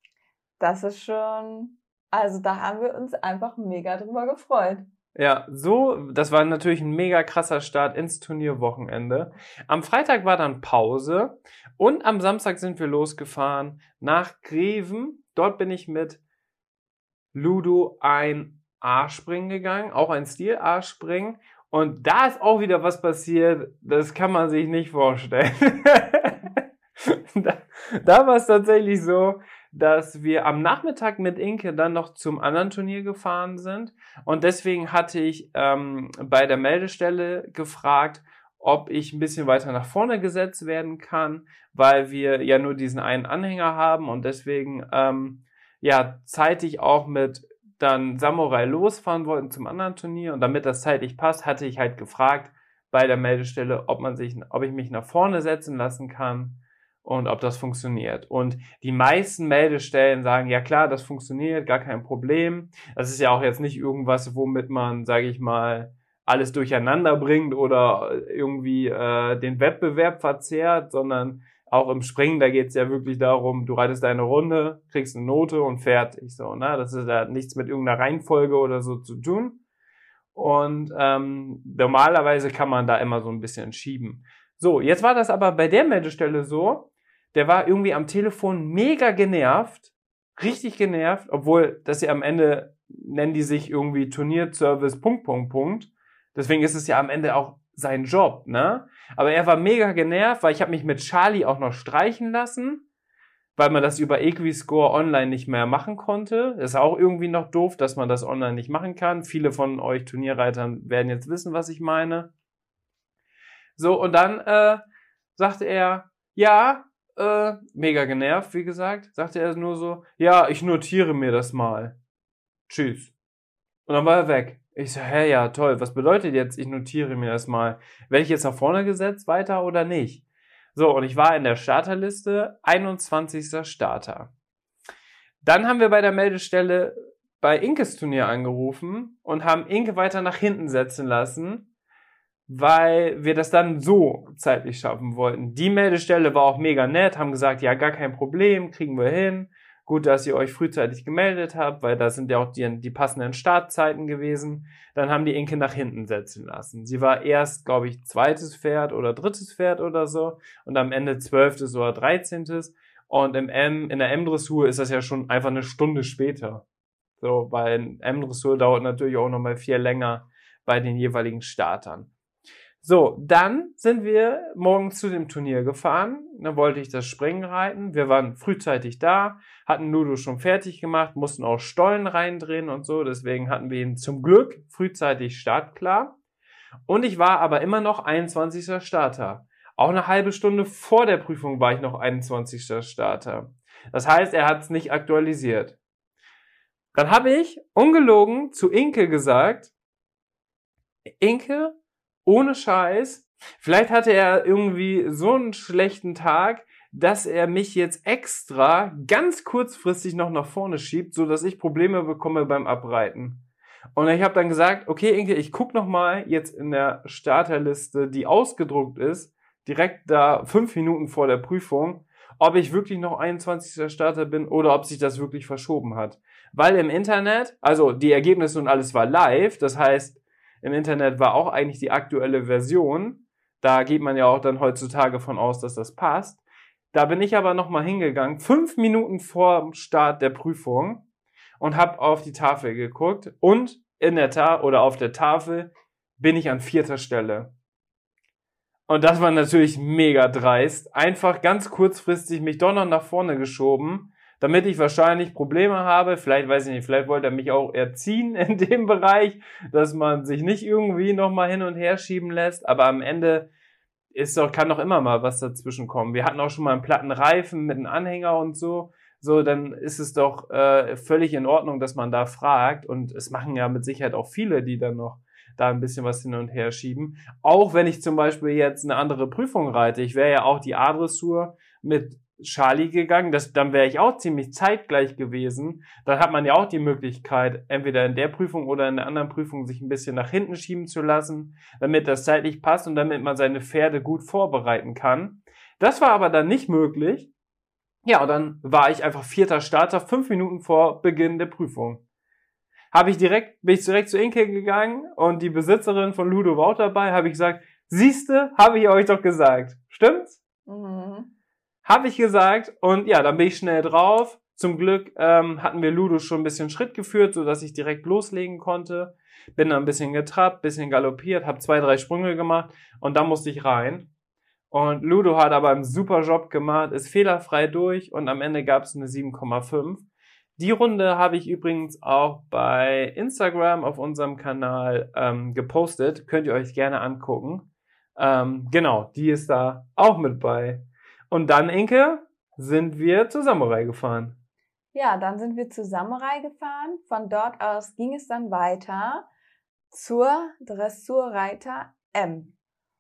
Das ist schon, also da haben wir uns einfach mega drüber gefreut. Ja, so, das war natürlich ein mega krasser Start ins Turnierwochenende. Am Freitag war dann Pause und am Samstag sind wir losgefahren nach Greven. Dort bin ich mit Ludo ein A-Springen gegangen, auch ein Stil-A-Springen. Und da ist auch wieder was passiert, das kann man sich nicht vorstellen. da da war es tatsächlich so, dass wir am Nachmittag mit Inke dann noch zum anderen Turnier gefahren sind. Und deswegen hatte ich ähm, bei der Meldestelle gefragt, ob ich ein bisschen weiter nach vorne gesetzt werden kann, weil wir ja nur diesen einen Anhänger haben und deswegen ähm, ja zeitig auch mit dann Samurai losfahren wollten zum anderen Turnier. Und damit das zeitlich passt, hatte ich halt gefragt bei der Meldestelle, ob man sich, ob ich mich nach vorne setzen lassen kann und ob das funktioniert. Und die meisten Meldestellen sagen, ja klar, das funktioniert, gar kein Problem. Das ist ja auch jetzt nicht irgendwas, womit man, sage ich mal, alles durcheinander bringt oder irgendwie äh, den Wettbewerb verzerrt, sondern auch im Springen, da geht's ja wirklich darum, du reitest deine Runde, kriegst eine Note und fertig. So, ne? Das ist ja nichts mit irgendeiner Reihenfolge oder so zu tun. Und ähm, normalerweise kann man da immer so ein bisschen schieben. So, jetzt war das aber bei der Meldestelle so, der war irgendwie am Telefon mega genervt, richtig genervt, obwohl das ja am Ende nennen die sich irgendwie Turnierservice Punkt, Punkt, Punkt. Deswegen ist es ja am Ende auch sein Job, ne? Aber er war mega genervt, weil ich habe mich mit Charlie auch noch streichen lassen, weil man das über Equiscore online nicht mehr machen konnte. Das ist auch irgendwie noch doof, dass man das online nicht machen kann. Viele von euch Turnierreitern werden jetzt wissen, was ich meine. So, und dann äh, sagte er, ja, äh, mega genervt, wie gesagt, sagte er nur so, ja, ich notiere mir das mal. Tschüss. Und dann war er weg. Ich so, hä, ja, toll, was bedeutet jetzt, ich notiere mir das mal? Werde ich jetzt nach vorne gesetzt, weiter oder nicht? So, und ich war in der Starterliste, einundzwanzigster Starter. Dann haben wir bei der Meldestelle bei Inkes Turnier angerufen und haben Inke weiter nach hinten setzen lassen, weil wir das dann so zeitlich schaffen wollten. Die Meldestelle war auch mega nett, haben gesagt, ja, gar kein Problem, kriegen wir hin. Gut, dass ihr euch frühzeitig gemeldet habt, weil da sind ja auch die, die passenden Startzeiten gewesen. Dann haben die Inke nach hinten setzen lassen. Sie war erst, glaube ich, zweites Pferd oder drittes Pferd oder so und am Ende zwölftes oder dreizehntes. Und im M, in der M-Dressur ist das ja schon einfach eine Stunde später. So, weil M-Dressur dauert natürlich auch nochmal viel länger bei den jeweiligen Startern. So, dann sind wir morgens zu dem Turnier gefahren. Dann wollte ich das Springen reiten. Wir waren frühzeitig da, hatten Ludo schon fertig gemacht, mussten auch Stollen reindrehen und so. Deswegen hatten wir ihn zum Glück frühzeitig startklar. Und ich war aber immer noch einundzwanzigster Starter. Auch eine halbe Stunde vor der Prüfung war ich noch einundzwanzigster Starter. Das heißt, er hat es nicht aktualisiert. Dann habe ich ungelogen zu Inke gesagt, Inke, ohne Scheiß, vielleicht hatte er irgendwie so einen schlechten Tag, dass er mich jetzt extra ganz kurzfristig noch nach vorne schiebt, so dass ich Probleme bekomme beim Abreiten. Und ich habe dann gesagt, okay Inke, ich guck noch mal jetzt in der Starterliste, die ausgedruckt ist, direkt da fünf Minuten vor der Prüfung, ob ich wirklich noch einundzwanzigster Starter bin oder ob sich das wirklich verschoben hat. Weil im Internet, also die Ergebnisse und alles war live, das heißt, im Internet war auch eigentlich die aktuelle Version. Da geht man ja auch dann heutzutage von aus, dass das passt. Da bin ich aber nochmal hingegangen, fünf Minuten vor dem Start der Prüfung und habe auf die Tafel geguckt. Und in der Ta- oder auf der Tafel bin ich an vierter Stelle. Und das war natürlich mega dreist. Einfach ganz kurzfristig mich doch noch nach vorne geschoben, damit ich wahrscheinlich Probleme habe. Vielleicht, weiß ich nicht, vielleicht wollte er mich auch erziehen in dem Bereich, dass man sich nicht irgendwie nochmal hin und her schieben lässt. Aber am Ende ist doch, kann doch immer mal was dazwischen kommen. Wir hatten auch schon mal einen platten Reifen mit einem Anhänger und so. So, dann ist es doch äh, völlig in Ordnung, dass man da fragt. Und es machen ja mit Sicherheit auch viele, die dann noch da ein bisschen was hin und her schieben. Auch wenn ich zum Beispiel jetzt eine andere Prüfung reite. Ich wäre ja auch die A-Dressur mit Charlie gegangen, das, dann wäre ich auch ziemlich zeitgleich gewesen. Dann hat man ja auch die Möglichkeit, entweder in der Prüfung oder in der anderen Prüfung sich ein bisschen nach hinten schieben zu lassen, damit das zeitlich passt und damit man seine Pferde gut vorbereiten kann. Das war aber dann nicht möglich. Ja, und dann war ich einfach vierter Starter, fünf Minuten vor Beginn der Prüfung. Habe ich direkt, bin ich direkt zu Inke gegangen und die Besitzerin von Ludo war auch dabei, habe ich gesagt, siehste, habe ich euch doch gesagt. Stimmt's? Mhm. Habe ich gesagt und ja, dann bin ich schnell drauf. Zum Glück ähm, hatten wir Ludo schon ein bisschen Schritt geführt, sodass ich direkt loslegen konnte. Bin dann ein bisschen getrappt, bisschen galoppiert, habe zwei, drei Sprünge gemacht und dann musste ich rein. Und Ludo hat aber einen super Job gemacht, ist fehlerfrei durch und am Ende gab es eine sieben Komma fünf. Die Runde habe ich übrigens auch bei Instagram auf unserem Kanal ähm, gepostet. Könnt ihr euch gerne angucken. Ähm, genau, die ist da auch mit bei. Und dann, Inke, sind wir zur Samurai gefahren. Ja, dann sind wir zur Samurai gefahren. Von dort aus ging es dann weiter zur Dressurreiter M.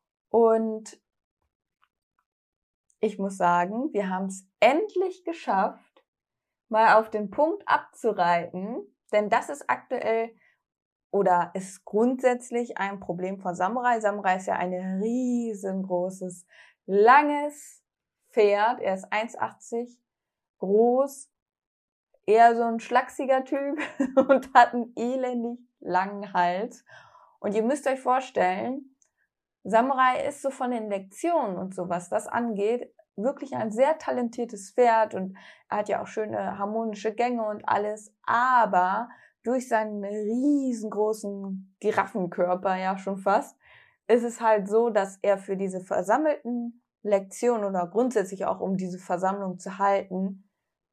Und ich muss sagen, wir haben es endlich geschafft, mal auf den Punkt abzureiten. Denn das ist aktuell oder ist grundsätzlich ein Problem von Samurai. Samurai ist ja ein riesengroßes, langes Pferd. Er ist eins achtzig groß, eher so ein schlachsiger Typ und hat einen elendig langen Hals. Und ihr müsst euch vorstellen, Samurai ist so von den Lektionen und so, was das angeht, wirklich ein sehr talentiertes Pferd und er hat ja auch schöne harmonische Gänge und alles, aber durch seinen riesengroßen Giraffenkörper ja schon fast, ist es halt so, dass er für diese versammelten Lektionen oder grundsätzlich auch um diese Versammlung zu halten,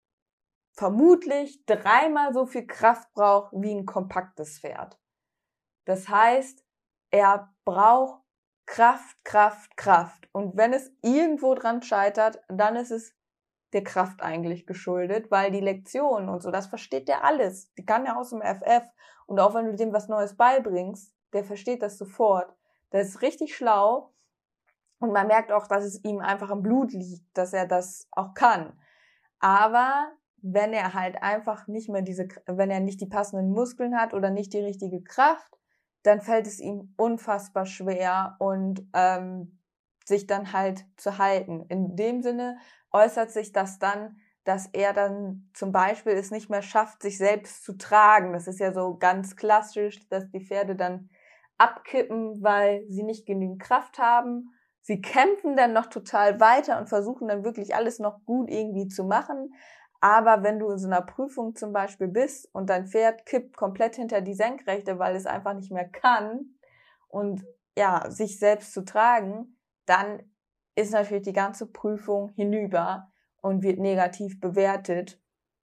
vermutlich dreimal so viel Kraft braucht wie ein kompaktes Pferd. Das heißt, er braucht Kraft, Kraft, Kraft. Und wenn es irgendwo dran scheitert, dann ist es der Kraft eigentlich geschuldet, weil die Lektionen und so, das versteht der alles. Die kann er aus dem F F. Und auch wenn du dem was Neues beibringst, der versteht das sofort. Der ist richtig schlau. Und man merkt auch, dass es ihm einfach im Blut liegt, dass er das auch kann. Aber wenn er halt einfach nicht mehr diese, wenn er nicht die passenden Muskeln hat oder nicht die richtige Kraft, dann fällt es ihm unfassbar schwer und ähm, sich dann halt zu halten. In dem Sinne äußert sich das dann, dass er dann zum Beispiel es nicht mehr schafft, sich selbst zu tragen. Das ist ja so ganz klassisch, dass die Pferde dann abkippen, weil sie nicht genügend Kraft haben. Sie kämpfen dann noch total weiter und versuchen dann wirklich alles noch gut irgendwie zu machen. Aber wenn du in so einer Prüfung zum Beispiel bist und dein Pferd kippt komplett hinter die Senkrechte, weil es einfach nicht mehr kann und ja, sich selbst zu tragen, dann ist natürlich die ganze Prüfung hinüber und wird negativ bewertet.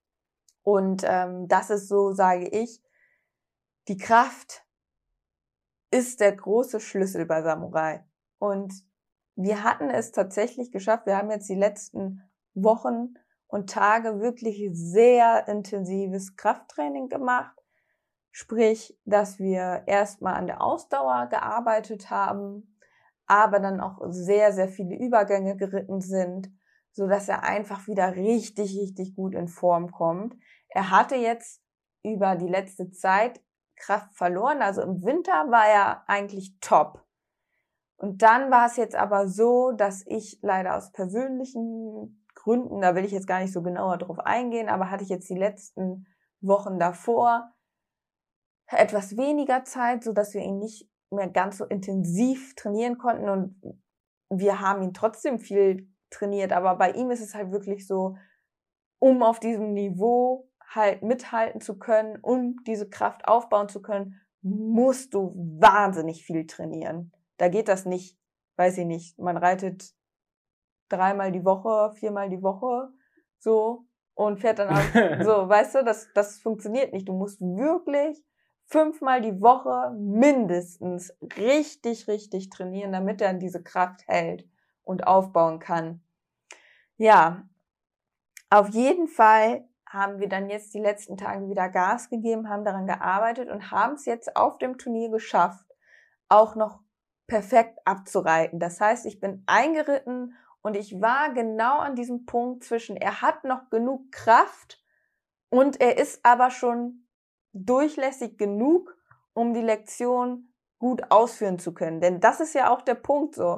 Und ähm, das ist so, sage ich, die Kraft ist der große Schlüssel bei Samurai. Und wir hatten es tatsächlich geschafft, wir haben jetzt die letzten Wochen und Tage wirklich sehr intensives Krafttraining gemacht. Sprich, dass wir erstmal an der Ausdauer gearbeitet haben, aber dann auch sehr, sehr viele Übergänge geritten sind, so dass er einfach wieder richtig, richtig gut in Form kommt. Er hatte jetzt über die letzte Zeit Kraft verloren, also im Winter war er eigentlich top. Und dann war es jetzt aber so, dass ich leider aus persönlichen Gründen, da will ich jetzt gar nicht so genauer drauf eingehen, aber hatte ich jetzt die letzten Wochen davor etwas weniger Zeit, so dass wir ihn nicht mehr ganz so intensiv trainieren konnten und wir haben ihn trotzdem viel trainiert, aber bei ihm ist es halt wirklich so, um auf diesem Niveau halt mithalten zu können, um diese Kraft aufbauen zu können, musst du wahnsinnig viel trainieren. Da geht das nicht, weiß ich nicht, man reitet dreimal die Woche, viermal die Woche, so, und fährt dann auch, so, weißt du, das, das funktioniert nicht. Du musst wirklich fünfmal die Woche mindestens richtig, richtig trainieren, damit er diese Kraft hält und aufbauen kann. Ja, auf jeden Fall haben wir dann jetzt die letzten Tage wieder Gas gegeben, haben daran gearbeitet und haben es jetzt auf dem Turnier geschafft, auch noch perfekt abzureiten. Das heißt, ich bin eingeritten und ich war genau an diesem Punkt zwischen, er hat noch genug Kraft und er ist aber schon durchlässig genug, um die Lektion gut ausführen zu können. Denn das ist ja auch der Punkt so,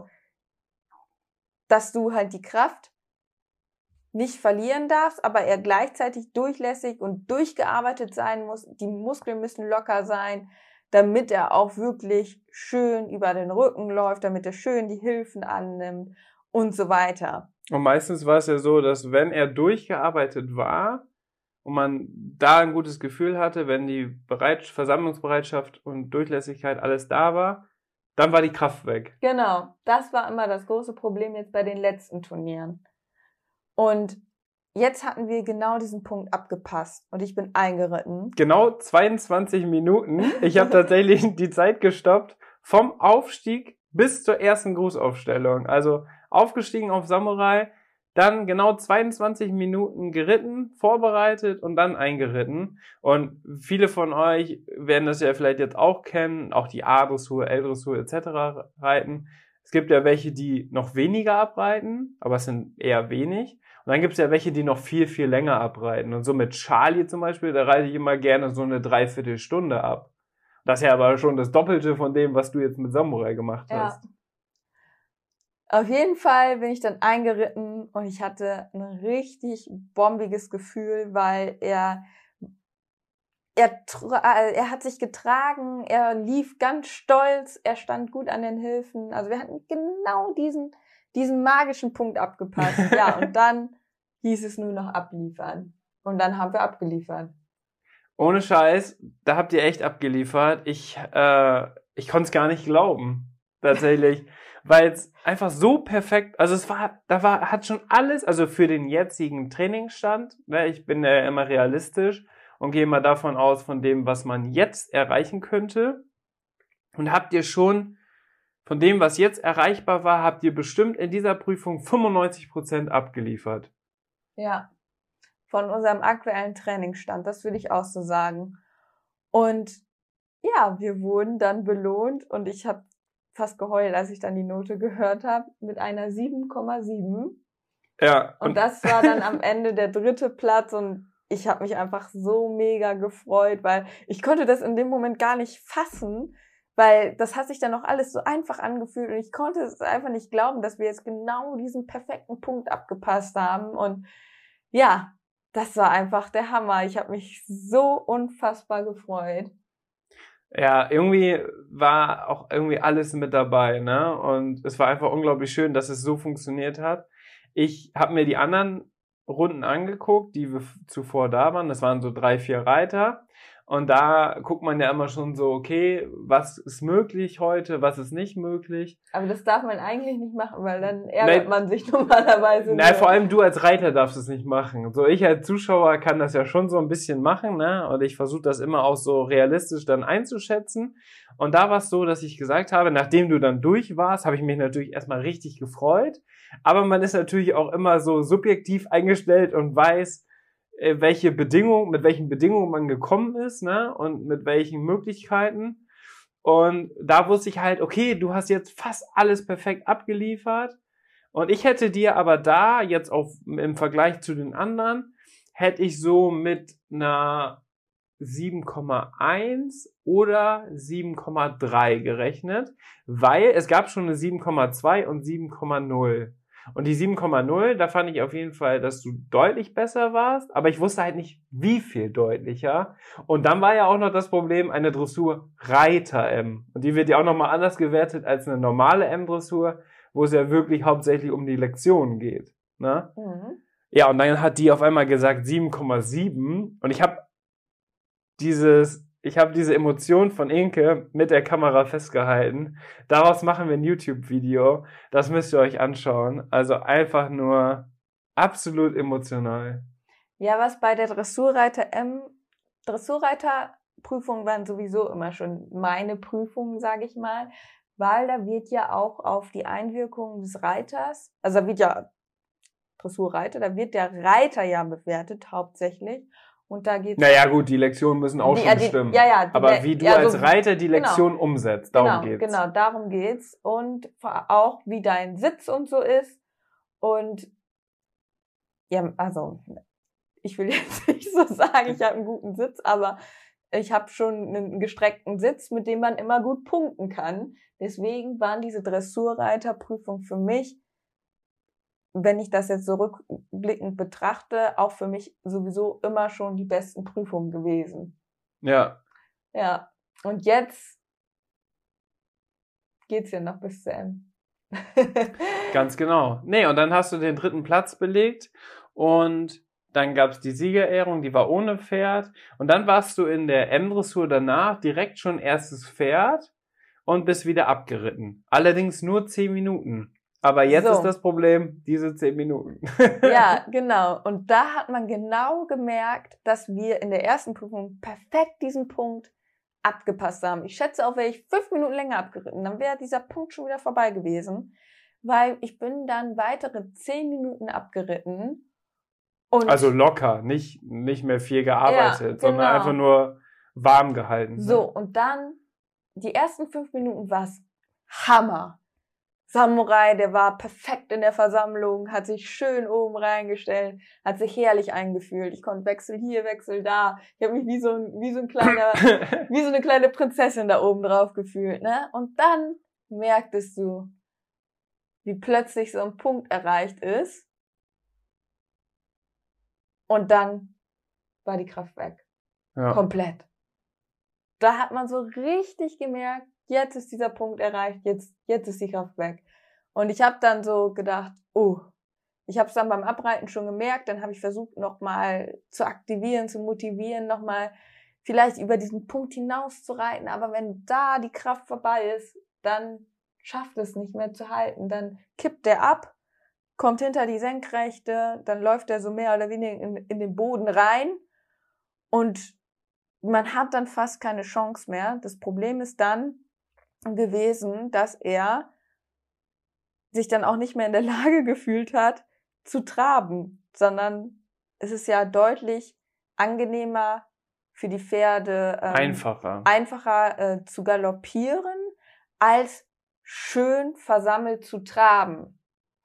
dass du halt die Kraft nicht verlieren darfst, aber er gleichzeitig durchlässig und durchgearbeitet sein muss. Die Muskeln müssen locker sein, damit er auch wirklich schön über den Rücken läuft, damit er schön die Hilfen annimmt und so weiter. Und meistens war es ja so, dass wenn er durchgearbeitet war und man da ein gutes Gefühl hatte, wenn die Bereit- Versammlungsbereitschaft und Durchlässigkeit alles da war, dann war die Kraft weg. Genau, das war immer das große Problem jetzt bei den letzten Turnieren. Und jetzt hatten wir genau diesen Punkt abgepasst und ich bin eingeritten. Genau zweiundzwanzig Minuten. Ich habe tatsächlich die Zeit gestoppt vom Aufstieg bis zur ersten Grußaufstellung. Also aufgestiegen auf Samurai, dann genau zweiundzwanzig Minuten geritten, vorbereitet und dann eingeritten. Und viele von euch werden das ja vielleicht jetzt auch kennen, auch die A-Dressur, L-Dressur et cetera reiten. Es gibt ja welche, die noch weniger abreiten, aber es sind eher wenig. Und dann gibt es ja welche, die noch viel, viel länger abreiten. Und so mit Charlie zum Beispiel, da reite ich immer gerne so eine Dreiviertelstunde ab. Das ist ja aber schon das Doppelte von dem, was du jetzt mit Samurai gemacht Ja. hast. Auf jeden Fall bin ich dann eingeritten und ich hatte ein richtig bombiges Gefühl, weil er, er, er hat sich getragen, er lief ganz stolz, er stand gut an den Hilfen. Also wir hatten genau diesen, diesen magischen Punkt abgepasst. Ja, und dann hieß es nur noch abliefern. Und dann haben wir abgeliefert. Ohne Scheiß, da habt ihr echt abgeliefert. Ich, äh, ich konnte es gar nicht glauben, tatsächlich. Weil es einfach so perfekt, also es war, da war, hat schon alles, also für den jetzigen Trainingsstand, ne, ich bin ja immer realistisch und gehe mal davon aus, von dem, was man jetzt erreichen könnte. Und habt ihr schon, von dem, was jetzt erreichbar war, habt ihr bestimmt in dieser Prüfung fünfundneunzig Prozent abgeliefert. Ja, von unserem aktuellen Trainingsstand, das würde ich auch so sagen. Und ja, wir wurden dann belohnt und ich habe fast geheult, als ich dann die Note gehört habe, mit einer sieben Komma sieben. Ja. Und, und das war dann am Ende der dritte Platz und ich habe mich einfach so mega gefreut, weil ich konnte das in dem Moment gar nicht fassen, weil das hat sich dann noch alles so einfach angefühlt und ich konnte es einfach nicht glauben, dass wir jetzt genau diesen perfekten Punkt abgepasst haben. Und ja, das war einfach der Hammer. Ich habe mich so unfassbar gefreut. Ja, irgendwie war auch irgendwie alles mit dabei, ne? Und es war einfach unglaublich schön, dass es so funktioniert hat. Ich habe mir die anderen Runden angeguckt, die wir zuvor da waren. Das waren so drei, vier Reiter. Und da guckt man ja immer schon so, okay, was ist möglich heute, was ist nicht möglich. Aber das darf man eigentlich nicht machen, weil dann ärgert Nein, man sich normalerweise. Nein, vor allem du als Reiter darfst es nicht machen. So, ich als Zuschauer kann das ja schon so ein bisschen machen, ne? Und ich versuche das immer auch so realistisch dann einzuschätzen. Und da war es so, dass ich gesagt habe, nachdem du dann durch warst, habe ich mich natürlich erstmal richtig gefreut. Aber man ist natürlich auch immer so subjektiv eingestellt und weiß, welche Bedingungen, mit welchen Bedingungen man gekommen ist, ne, und mit welchen Möglichkeiten. Und da wusste ich halt, okay, du hast jetzt fast alles perfekt abgeliefert. Und ich hätte dir aber da, jetzt auf, im Vergleich zu den anderen, hätte ich so mit einer sieben Komma eins oder sieben Komma drei gerechnet, weil es gab schon eine sieben Komma zwei und sieben Komma null. Und die sieben Komma null, da fand ich auf jeden Fall, dass du deutlich besser warst, aber ich wusste halt nicht, wie viel deutlicher. Und dann war ja auch noch das Problem, eine Dressur Reiter-M. Und die wird ja auch nochmal anders gewertet als eine normale M-Dressur, wo es ja wirklich hauptsächlich um die Lektionen geht. Ne? Mhm. Ja, und dann hat die auf einmal gesagt sieben Komma sieben. Und ich habe dieses... Ich habe diese Emotion von Inke mit der Kamera festgehalten. Daraus machen wir ein YouTube-Video. Das müsst ihr euch anschauen. Also einfach nur absolut emotional. Ja, was bei der Dressurreiter M, Dressurreiterprüfungen waren sowieso immer schon meine Prüfungen, sage ich mal, weil da wird ja auch auf die Einwirkung des Reiters, also da wird ja Dressurreiter, da wird der Reiter ja bewertet hauptsächlich. Und da geht's naja gut, die Lektionen müssen auch die, schon ja, die, stimmen. Ja, ja, aber wie du ja, als so, Reiter die Lektion genau, umsetzt, darum genau, geht's. Genau, darum geht's. Und auch wie dein Sitz und so ist. Und ja, also ich will jetzt nicht so sagen, ich habe einen guten Sitz, aber ich habe schon einen gestreckten Sitz, mit dem man immer gut punkten kann. Deswegen waren diese Dressurreiterprüfungen für mich, wenn ich das jetzt so rückblickend betrachte, auch für mich sowieso immer schon die besten Prüfungen gewesen. Ja. Ja. Und jetzt geht's ja noch bis zu M. Ganz genau. Nee, und dann hast du den dritten Platz belegt und dann gab's die Siegerehrung, die war ohne Pferd. Und dann warst du in der M-Dressur danach direkt schon erstes Pferd und bist wieder abgeritten. Allerdings nur zehn Minuten. Aber jetzt so. Ist das Problem, diese zehn Minuten. Ja, genau. Und da hat man genau gemerkt, dass wir in der ersten Prüfung perfekt diesen Punkt abgepasst haben. Ich schätze auch, wäre ich fünf Minuten länger abgeritten, dann wäre dieser Punkt schon wieder vorbei gewesen. Weil ich bin dann weitere zehn Minuten abgeritten. Und also locker, nicht, nicht mehr viel gearbeitet, ja, genau. sondern einfach nur warm gehalten. So, ne? Und dann, die ersten fünf Minuten war es Hammer. Samurai, der war perfekt in der Versammlung, hat sich schön oben reingestellt, hat sich herrlich eingefühlt. Ich konnte Wechsel hier, Wechsel da. Ich habe mich wie so ein, wie so ein kleiner, wie so eine kleine Prinzessin da oben drauf gefühlt, ne? Und dann merktest du, wie plötzlich so ein Punkt erreicht ist. Und dann war die Kraft weg. Ja. Komplett. Da hat man so richtig gemerkt, jetzt ist dieser Punkt erreicht, jetzt, jetzt ist die Kraft weg. Und ich habe dann so gedacht, oh, ich habe es dann beim Abreiten schon gemerkt, dann habe ich versucht nochmal zu aktivieren, zu motivieren, nochmal vielleicht über diesen Punkt hinaus zu reiten. Aber wenn da die Kraft vorbei ist, dann schafft es nicht mehr zu halten. Dann kippt der ab, kommt hinter die Senkrechte, dann läuft er so mehr oder weniger in, in den Boden rein und man hat dann fast keine Chance mehr. Das Problem ist dann gewesen, dass er sich dann auch nicht mehr in der Lage gefühlt hat, zu traben, sondern es ist ja deutlich angenehmer für die Pferde, ähm, Einfacher. einfacher äh, zu galoppieren, als schön versammelt zu traben.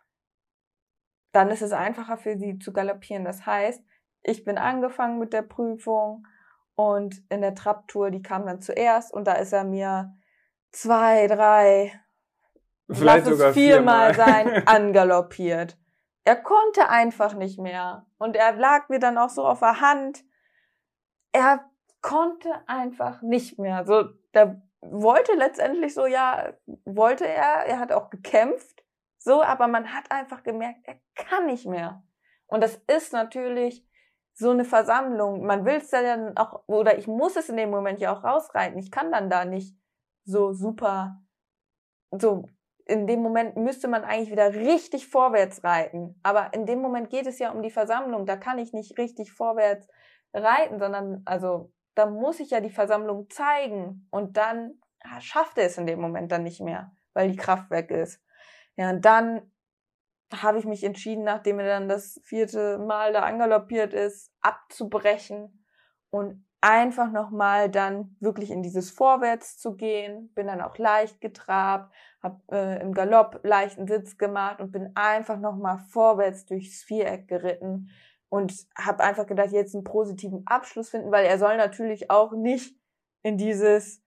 Dann ist es einfacher für sie zu galoppieren. Das heißt, ich bin angefangen mit der Prüfung und in der Trabtour, die kam dann zuerst und da ist er mir zwei, drei, Vielleicht lass es sogar viermal viermal sein, angaloppiert. Er konnte einfach nicht mehr. Und er lag mir dann auch so auf der Hand. Er konnte einfach nicht mehr. So, der wollte letztendlich so, ja, wollte er, er hat auch gekämpft, so, aber man hat einfach gemerkt, er kann nicht mehr. Und das ist natürlich so eine Versammlung. Man will es dann auch, oder ich muss es in dem Moment ja auch rausreiten. Ich kann dann da nicht so super, so, in dem Moment müsste man eigentlich wieder richtig vorwärts reiten. Aber in dem Moment geht es ja um die Versammlung. Da kann ich nicht richtig vorwärts reiten, sondern, also, da muss ich ja die Versammlung zeigen. Und dann ja, schafft er es in dem Moment dann nicht mehr, weil die Kraft weg ist. Ja, und dann habe ich mich entschieden, nachdem er dann das vierte Mal da angaloppiert ist, abzubrechen und einfach nochmal dann wirklich in dieses Vorwärts zu gehen. Bin dann auch leicht getrabt, habe äh, im Galopp leichten Sitz gemacht und bin einfach nochmal vorwärts durchs Viereck geritten und habe einfach gedacht, jetzt einen positiven Abschluss finden, weil er soll natürlich auch nicht in dieses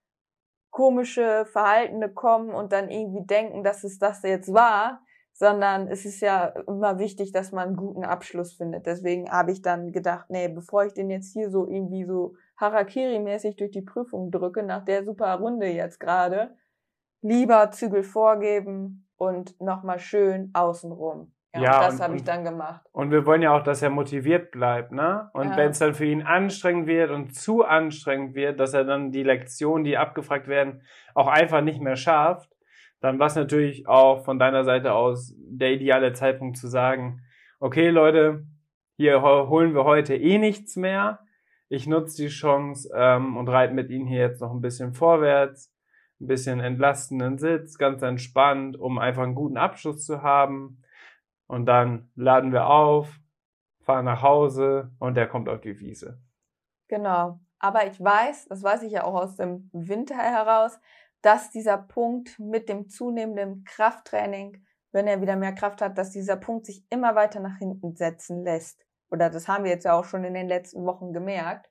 komische Verhaltene kommen und dann irgendwie denken, dass es das jetzt war, sondern es ist ja immer wichtig, dass man einen guten Abschluss findet. Deswegen habe ich dann gedacht, nee, bevor ich den jetzt hier so irgendwie so Harakiri-mäßig durch die Prüfung drücke, nach der super Runde jetzt gerade, lieber Zügel vorgeben und nochmal schön außenrum. Ja, Ja, und das und- habe ich und- dann gemacht. Und wir wollen ja auch, dass er motiviert bleibt, ne? Und Ja. wenn es dann für ihn anstrengend wird und zu anstrengend wird, dass er dann die Lektionen, die abgefragt werden, auch einfach nicht mehr schafft, dann war es natürlich auch von deiner Seite aus der ideale Zeitpunkt zu sagen, okay Leute, hier ho- holen wir heute eh nichts mehr. Ich nutze die Chance ähm, und reite mit Ihnen hier jetzt noch ein bisschen vorwärts, ein bisschen entlastenden Sitz, ganz entspannt, um einfach einen guten Abschluss zu haben. Und dann laden wir auf, fahren nach Hause und der kommt auf die Wiese. Genau. Aber ich weiß, das weiß ich ja auch aus dem Winter heraus, dass dieser Punkt mit dem zunehmenden Krafttraining, wenn er wieder mehr Kraft hat, dass dieser Punkt sich immer weiter nach hinten setzen lässt. Oder das haben wir jetzt ja auch schon in den letzten Wochen gemerkt.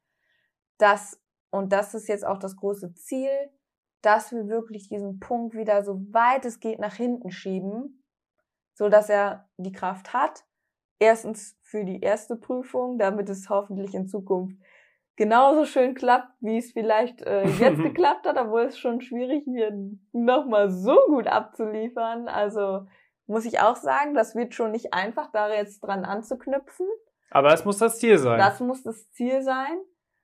Dass, und das ist jetzt auch das große Ziel, dass wir wirklich diesen Punkt wieder so weit es geht nach hinten schieben, so dass er die Kraft hat. Erstens für die erste Prüfung, damit es hoffentlich in Zukunft genauso schön klappt, wie es vielleicht äh, jetzt geklappt hat, obwohl es schon schwierig wird, nochmal so gut abzuliefern. Also muss ich auch sagen, das wird schon nicht einfach, da jetzt dran anzuknüpfen. Aber es muss das Ziel sein. Das muss das Ziel sein.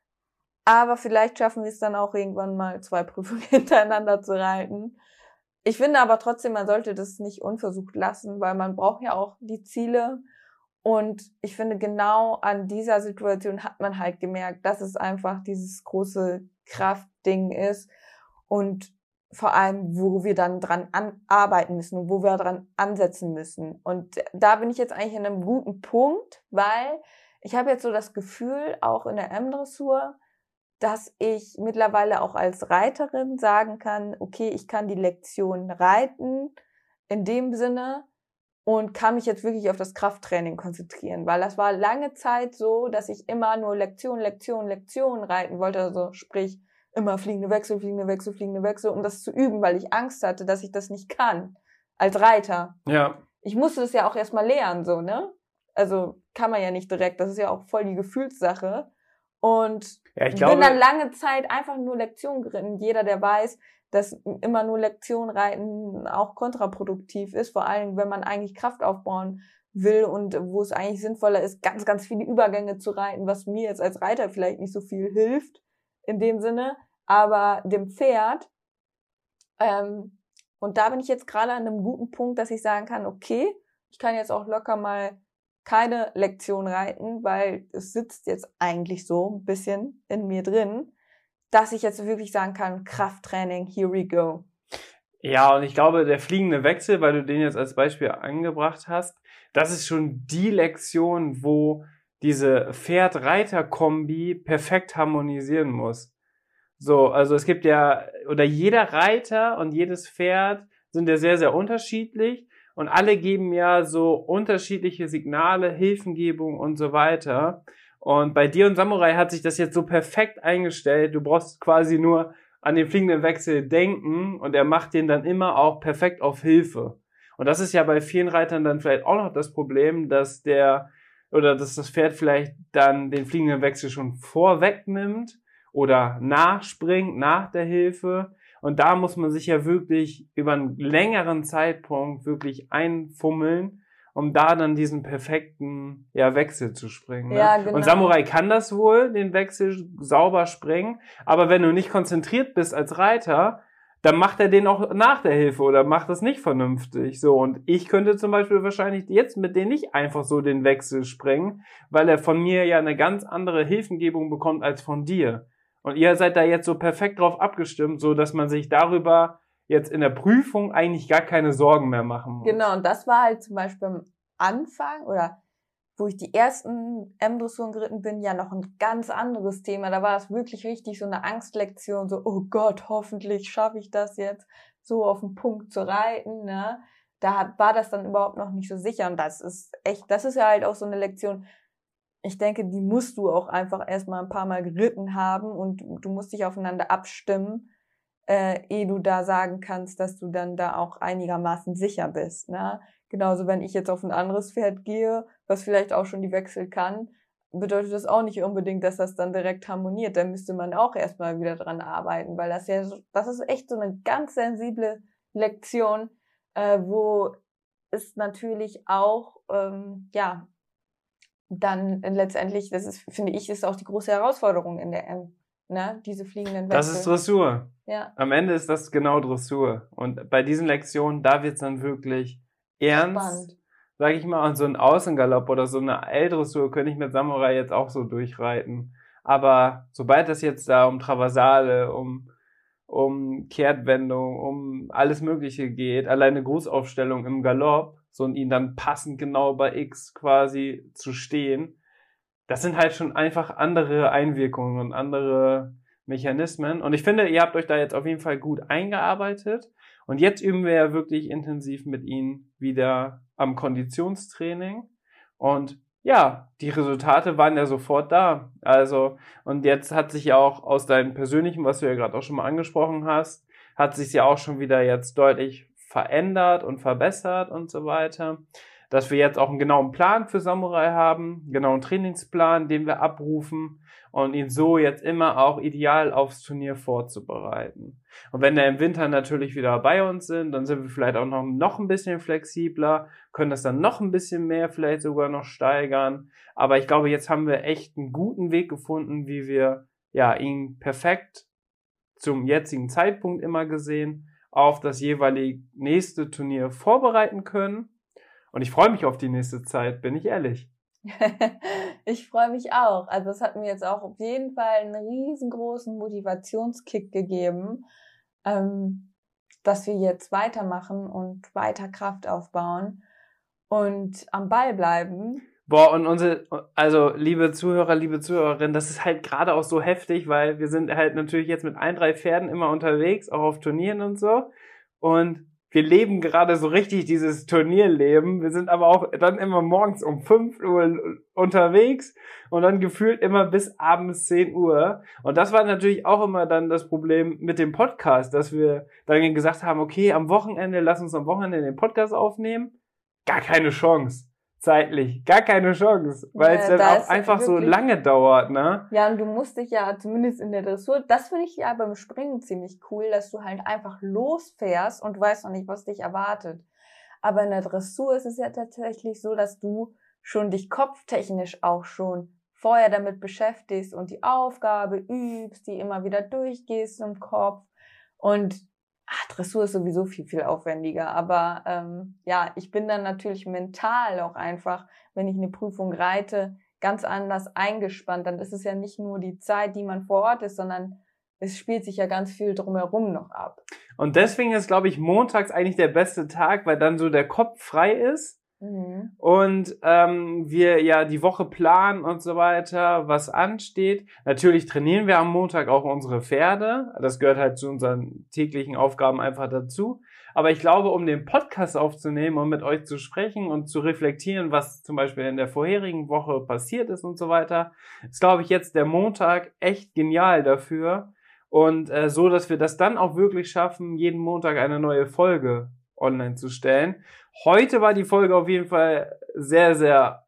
Aber vielleicht schaffen wir es dann auch irgendwann mal, zwei Prüfungen hintereinander zu reiten. Ich finde aber trotzdem, man sollte das nicht unversucht lassen, weil man braucht ja auch die Ziele. Und ich finde, genau an dieser Situation hat man halt gemerkt, dass es einfach dieses große Kraftding ist und vor allem, wo wir dann dran an arbeiten müssen und wo wir dran ansetzen müssen. Und da bin ich jetzt eigentlich in einem guten Punkt, weil ich habe jetzt so das Gefühl, auch in der M-Dressur, dass ich mittlerweile auch als Reiterin sagen kann, okay, ich kann die Lektion reiten, in dem Sinne und kann mich jetzt wirklich auf das Krafttraining konzentrieren, weil das war lange Zeit so, dass ich immer nur Lektion, Lektion, Lektion reiten wollte, also sprich immer fliegende Wechsel, fliegende Wechsel, fliegende Wechsel, um das zu üben, weil ich Angst hatte, dass ich das nicht kann als Reiter. Ja. Ich musste das ja auch erstmal lernen, so, ne? Also kann man ja nicht direkt, das ist ja auch voll die Gefühlssache. Und Ja, ich glaube, bin dann lange Zeit einfach nur Lektion geritten. Jeder, der weiß, dass immer nur Lektion reiten auch kontraproduktiv ist, vor allem wenn man eigentlich Kraft aufbauen will und wo es eigentlich sinnvoller ist, ganz, ganz viele Übergänge zu reiten, was mir jetzt als Reiter vielleicht nicht so viel hilft in dem Sinne, aber dem Pferd. Ähm, und da bin ich jetzt gerade an einem guten Punkt, dass ich sagen kann, okay, ich kann jetzt auch locker mal keine Lektion reiten, weil es sitzt jetzt eigentlich so ein bisschen in mir drin, dass ich jetzt wirklich sagen kann, Krafttraining, here we go. Ja, und ich glaube, der fliegende Wechsel, weil du den jetzt als Beispiel angebracht hast, das ist schon die Lektion, wo diese Pferd-Reiter-Kombi perfekt harmonisieren muss. So, also es gibt ja, oder jeder Reiter und jedes Pferd sind ja sehr, sehr unterschiedlich und alle geben ja so unterschiedliche Signale, Hilfengebung und so weiter. Und bei dir und Samurai hat sich das jetzt so perfekt eingestellt. Du brauchst quasi nur an den fliegenden Wechsel denken und er macht den dann immer auch perfekt auf Hilfe. Und das ist ja bei vielen Reitern dann vielleicht auch noch das Problem, dass der oder dass das Pferd vielleicht dann den fliegenden Wechsel schon vorwegnimmt oder nachspringt nach der Hilfe. Und da muss man sich ja wirklich über einen längeren Zeitpunkt wirklich einfummeln, um da dann diesen perfekten ja, Wechsel zu springen. Ne? Ja, genau. Und Samurai kann das wohl, den Wechsel sauber springen, aber wenn du nicht konzentriert bist als Reiter, dann macht er den auch nach der Hilfe oder macht das nicht vernünftig. So, und ich könnte zum Beispiel wahrscheinlich jetzt mit denen nicht einfach so den Wechsel springen, weil er von mir ja eine ganz andere Hilfengebung bekommt als von dir. Und ihr seid da jetzt so perfekt drauf abgestimmt, so dass man sich darüber jetzt in der Prüfung eigentlich gar keine Sorgen mehr machen muss. Genau, und das war halt zum Beispiel am Anfang oder wo ich die ersten M-Dressuren geritten bin, ja noch ein ganz anderes Thema. Da war es wirklich richtig so eine Angstlektion, so, oh Gott, hoffentlich schaffe ich das jetzt, so auf den Punkt zu reiten, ne? Da hat, war das dann überhaupt noch nicht so sicher. Und das ist echt, das ist ja halt auch so eine Lektion, ich denke, die musst du auch einfach erstmal ein paar Mal geritten haben und du musst dich aufeinander abstimmen, äh, ehe du da sagen kannst, dass du dann da auch einigermaßen sicher bist, ne? Genauso, wenn ich jetzt auf ein anderes Pferd gehe, was vielleicht auch schon die Wechsel kann, bedeutet das auch nicht unbedingt, dass das dann direkt harmoniert. Da müsste man auch erstmal wieder dran arbeiten, weil das ja, das ist echt so eine ganz sensible Lektion, äh, wo es natürlich auch, ähm, ja, dann letztendlich, das ist, finde ich, ist auch die große Herausforderung in der M, ne, diese fliegenden Wechsel. Das ist Dressur. Ja. Am Ende ist das genau Dressur. Und bei diesen Lektionen, da wird's dann wirklich ernst, Spannend. sag ich mal, und so ein Außengalopp oder so eine L-Dressur könnte ich mit Samurai jetzt auch so durchreiten. Aber sobald das jetzt da um Traversale, um, um Kehrtwendung, um alles Mögliche geht, alleine Grußaufstellung im Galopp, so und ihn dann passend genau bei X quasi zu stehen, das sind halt schon einfach andere Einwirkungen und andere Mechanismen. Und ich finde, ihr habt euch da jetzt auf jeden Fall gut eingearbeitet. Und jetzt üben wir ja wirklich intensiv mit ihnen wieder am Konditionstraining. Und ja, die Resultate waren ja sofort da. Also, und jetzt hat sich ja auch aus deinem persönlichen, was du ja gerade auch schon mal angesprochen hast, hat sich ja auch schon wieder jetzt deutlich verändert und verbessert und so weiter. Dass wir jetzt auch einen genauen Plan für Samurai haben, einen genauen Trainingsplan, den wir abrufen und ihn so jetzt immer auch ideal aufs Turnier vorzubereiten. Und wenn wir im Winter natürlich wieder bei uns sind, dann sind wir vielleicht auch noch, noch ein bisschen flexibler, können das dann noch ein bisschen mehr vielleicht sogar noch steigern. Aber ich glaube, jetzt haben wir echt einen guten Weg gefunden, wie wir ja ihn perfekt zum jetzigen Zeitpunkt immer gesehen auf das jeweilige nächste Turnier vorbereiten können. Und ich freue mich auf die nächste Zeit, bin ich ehrlich. Ich freue mich auch. Also es hat mir jetzt auch auf jeden Fall einen riesengroßen Motivationskick gegeben, ähm, dass wir jetzt weitermachen und weiter Kraft aufbauen und am Ball bleiben. Boah, und unsere, also liebe Zuhörer, liebe Zuhörerinnen, das ist halt gerade auch so heftig, weil wir sind halt natürlich jetzt mit ein, drei Pferden immer unterwegs, auch auf Turnieren und so. Und wir leben gerade so richtig dieses Turnierleben. Wir sind aber auch dann immer morgens um fünf Uhr unterwegs und dann gefühlt immer bis abends zehn Uhr. Und das war natürlich auch immer dann das Problem mit dem Podcast, dass wir dann gesagt haben, okay, am Wochenende, lass uns am Wochenende den Podcast aufnehmen. Gar keine Chance. Zeitlich. Gar keine Chance. Weil ja, es dann da auch einfach so lange dauert, ne? Ja, und du musst dich ja zumindest in der Dressur, das finde ich ja beim Springen ziemlich cool, dass du halt einfach losfährst und du weißt noch nicht, was dich erwartet. Aber in der Dressur ist es ja tatsächlich so, dass du schon dich kopftechnisch auch schon vorher damit beschäftigst und die Aufgabe übst, die immer wieder durchgehst im Kopf. Und ach, Dressur ist sowieso viel, viel aufwendiger. Aber ähm, ja, ich bin dann natürlich mental auch einfach, wenn ich eine Prüfung reite, ganz anders eingespannt. Dann ist es ja nicht nur die Zeit, die man vor Ort ist, sondern es spielt sich ja ganz viel drumherum noch ab. Und deswegen ist, glaube ich, montags eigentlich der beste Tag, weil dann so der Kopf frei ist. Mhm. Und ähm, wir ja die Woche planen und so weiter, was ansteht. Natürlich trainieren wir am Montag auch unsere Pferde. Das gehört halt zu unseren täglichen Aufgaben einfach dazu. Aber ich glaube, um den Podcast aufzunehmen und mit euch zu sprechen und zu reflektieren, was zum Beispiel in der vorherigen Woche passiert ist und so weiter, ist, glaube ich, jetzt der Montag echt genial dafür. Und äh, so, dass wir das dann auch wirklich schaffen, jeden Montag eine neue Folge online zu stellen. Heute war die Folge auf jeden Fall sehr, sehr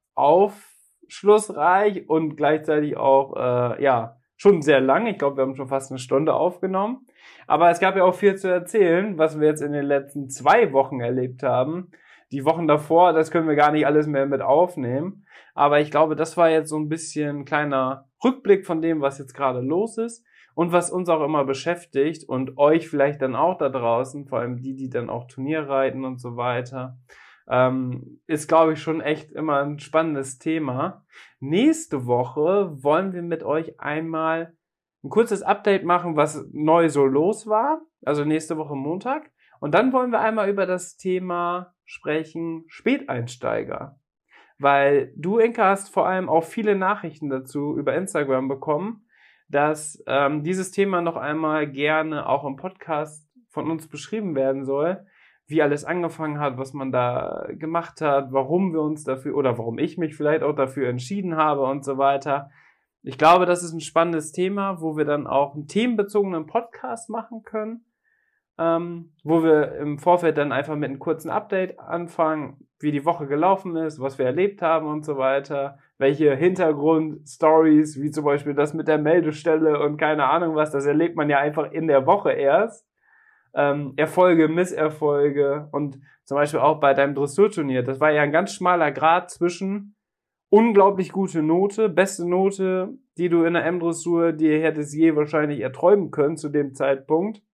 aufschlussreich und gleichzeitig auch, äh, ja, schon sehr lang. Ich glaube, wir haben schon fast eine Stunde aufgenommen. Aber es gab ja auch viel zu erzählen, was wir jetzt in den letzten zwei Wochen erlebt haben. Die Wochen davor, das können wir gar nicht alles mehr mit aufnehmen. Aber ich glaube, das war jetzt so ein bisschen ein kleiner Rückblick von dem, was jetzt gerade los ist. Und was uns auch immer beschäftigt und euch vielleicht dann auch da draußen, vor allem die, die dann auch Turnier reiten und so weiter, ähm, ist, glaube ich, schon echt immer ein spannendes Thema. Nächste Woche wollen wir mit euch einmal ein kurzes Update machen, was neu so los war, also nächste Woche Montag. Und dann wollen wir einmal über das Thema sprechen, Späteinsteiger. Weil du, Inka, hast vor allem auch viele Nachrichten dazu über Instagram bekommen, dass ähm, dieses Thema noch einmal gerne auch im Podcast von uns beschrieben werden soll, wie alles angefangen hat, was man da gemacht hat, warum wir uns dafür oder warum ich mich vielleicht auch dafür entschieden habe und so weiter. Ich glaube, das ist ein spannendes Thema, wo wir dann auch einen themenbezogenen Podcast machen können, ähm, wo wir im Vorfeld dann einfach mit einem kurzen Update anfangen, wie die Woche gelaufen ist, was wir erlebt haben und so weiter, welche Hintergrundstories, wie zum Beispiel das mit der Meldestelle und keine Ahnung was, das erlebt man ja einfach in der Woche erst. Ähm, Erfolge, Misserfolge und zum Beispiel auch bei deinem Dressurturnier, das war ja ein ganz schmaler Grat zwischen unglaublich gute Note, beste Note, die du in der M-Dressur dir hättest je wahrscheinlich erträumen können zu dem Zeitpunkt,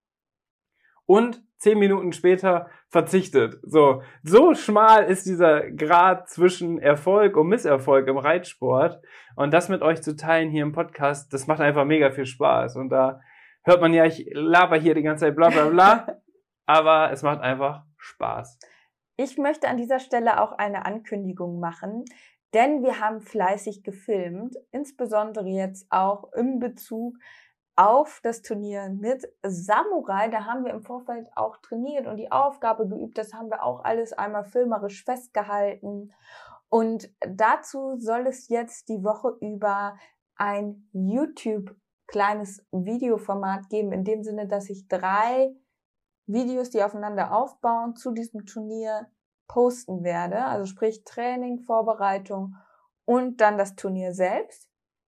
und zehn Minuten später verzichtet. So, so schmal ist dieser Grad zwischen Erfolg und Misserfolg im Reitsport. Und das mit euch zu teilen hier im Podcast, das macht einfach mega viel Spaß. Und da hört man ja, ich laber hier die ganze Zeit bla bla bla, aber es macht einfach Spaß. Ich möchte an dieser Stelle auch eine Ankündigung machen, denn wir haben fleißig gefilmt, insbesondere jetzt auch in Bezug auf das Turnier mit Samurai. Da haben wir im Vorfeld auch trainiert und die Aufgabe geübt. Das haben wir auch alles einmal filmerisch festgehalten. Und dazu soll es jetzt die Woche über ein YouTube kleines Videoformat geben, in dem Sinne, dass ich drei Videos, die aufeinander aufbauen, zu diesem Turnier posten werde. Also sprich Training, Vorbereitung und dann das Turnier selbst.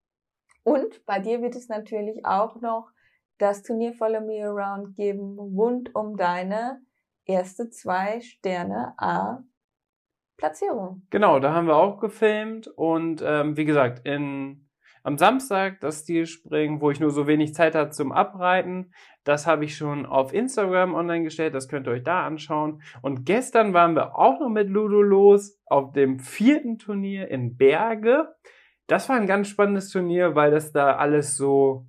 Und bei dir wird es natürlich auch noch das Turnier Follow Me Around geben, rund um deine erste zwei Sterne A Platzierung. Genau, da haben wir auch gefilmt und ähm, wie gesagt, in am Samstag das Stilspringen, wo ich nur so wenig Zeit hatte zum Abreiten, das habe ich schon auf Instagram online gestellt, das könnt ihr euch da anschauen. Und gestern waren wir auch noch mit Ludo los auf dem vierten Turnier in Berge. Das war ein ganz spannendes Turnier, weil das da alles so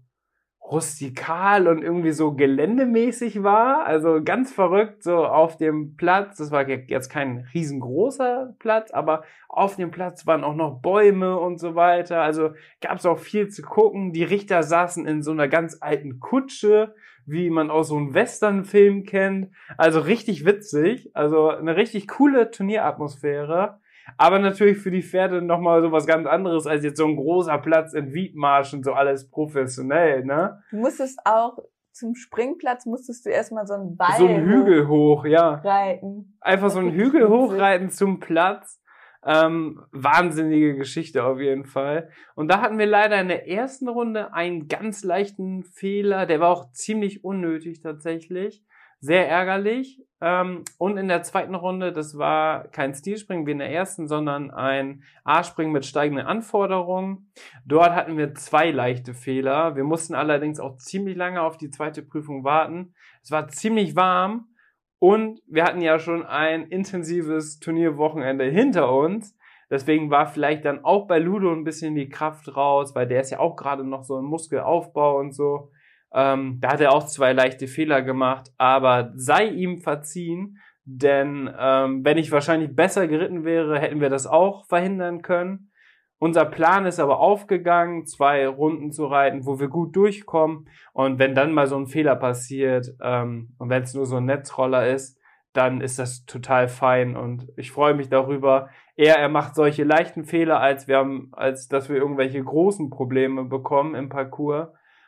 rustikal und irgendwie so geländemäßig war. Also ganz verrückt, so auf dem Platz. Das war jetzt kein riesengroßer Platz, aber auf dem Platz waren auch noch Bäume und so weiter. Also gab es auch viel zu gucken. Die Richter saßen in so einer ganz alten Kutsche, wie man aus so einem Western-Film kennt. Also richtig witzig, also eine richtig coole Turnieratmosphäre. Aber natürlich für die Pferde nochmal so was ganz anderes als jetzt so ein großer Platz in Wiedmarsch und so alles professionell, ne? Du musstest auch zum Springplatz musstest du erstmal so einen Ball So einen Hügel hoch, ja. reiten. Einfach so einen Hügel hochreiten zum Platz. Ähm, wahnsinnige Geschichte auf jeden Fall. Und da hatten wir leider in der ersten Runde einen ganz leichten Fehler. Der war auch ziemlich unnötig tatsächlich. Sehr ärgerlich. Ähm, und in der zweiten Runde, das war kein Stilspringen wie in der ersten, sondern ein A-Springen mit steigenden Anforderungen. Dort hatten wir zwei leichte Fehler. Wir mussten allerdings auch ziemlich lange auf die zweite Prüfung warten. Es war ziemlich warm und wir hatten ja schon ein intensives Turnierwochenende hinter uns. Deswegen war vielleicht dann auch bei Ludo ein bisschen die Kraft raus, weil der ist ja auch gerade noch so im Muskelaufbau und so. Ähm, da hat er auch zwei leichte Fehler gemacht, aber sei ihm verziehen, denn ähm, wenn ich wahrscheinlich besser geritten wäre, hätten wir das auch verhindern können. Unser Plan ist aber aufgegangen, zwei Runden zu reiten, wo wir gut durchkommen, und wenn dann mal so ein Fehler passiert ähm, und wenn es nur so ein Netzroller ist, dann ist das total fein und ich freue mich darüber. Eher er macht solche leichten Fehler, als wir haben, als dass wir irgendwelche großen Probleme bekommen im Parcours.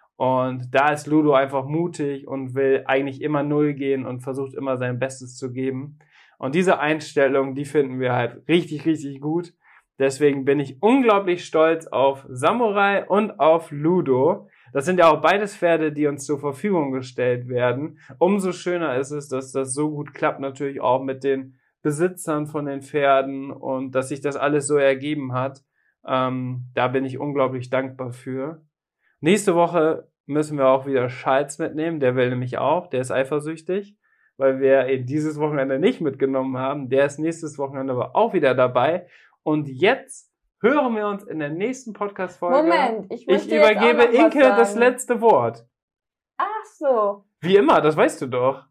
Und da ist Ludo einfach mutig und will eigentlich immer null gehen und versucht immer sein Bestes zu geben. Und diese Einstellung, die finden wir halt richtig, richtig gut. Deswegen bin ich unglaublich stolz auf Samurai und auf Ludo. Das sind ja auch beides Pferde, die uns zur Verfügung gestellt werden. Umso schöner ist es, dass das so gut klappt, natürlich auch mit den Besitzern von den Pferden und dass sich das alles so ergeben hat. Ähm, da bin ich unglaublich dankbar für. Nächste Woche müssen wir auch wieder Schalz mitnehmen. Der will nämlich auch. Der ist eifersüchtig, weil wir ihn dieses Wochenende nicht mitgenommen haben. Der ist nächstes Wochenende aber auch wieder dabei. Und jetzt hören wir uns in der nächsten Podcast-Folge. Moment, ich muss Ich dir jetzt übergebe auch noch was Inke das sagen. letzte Wort. Ach so. Wie immer, das weißt du doch.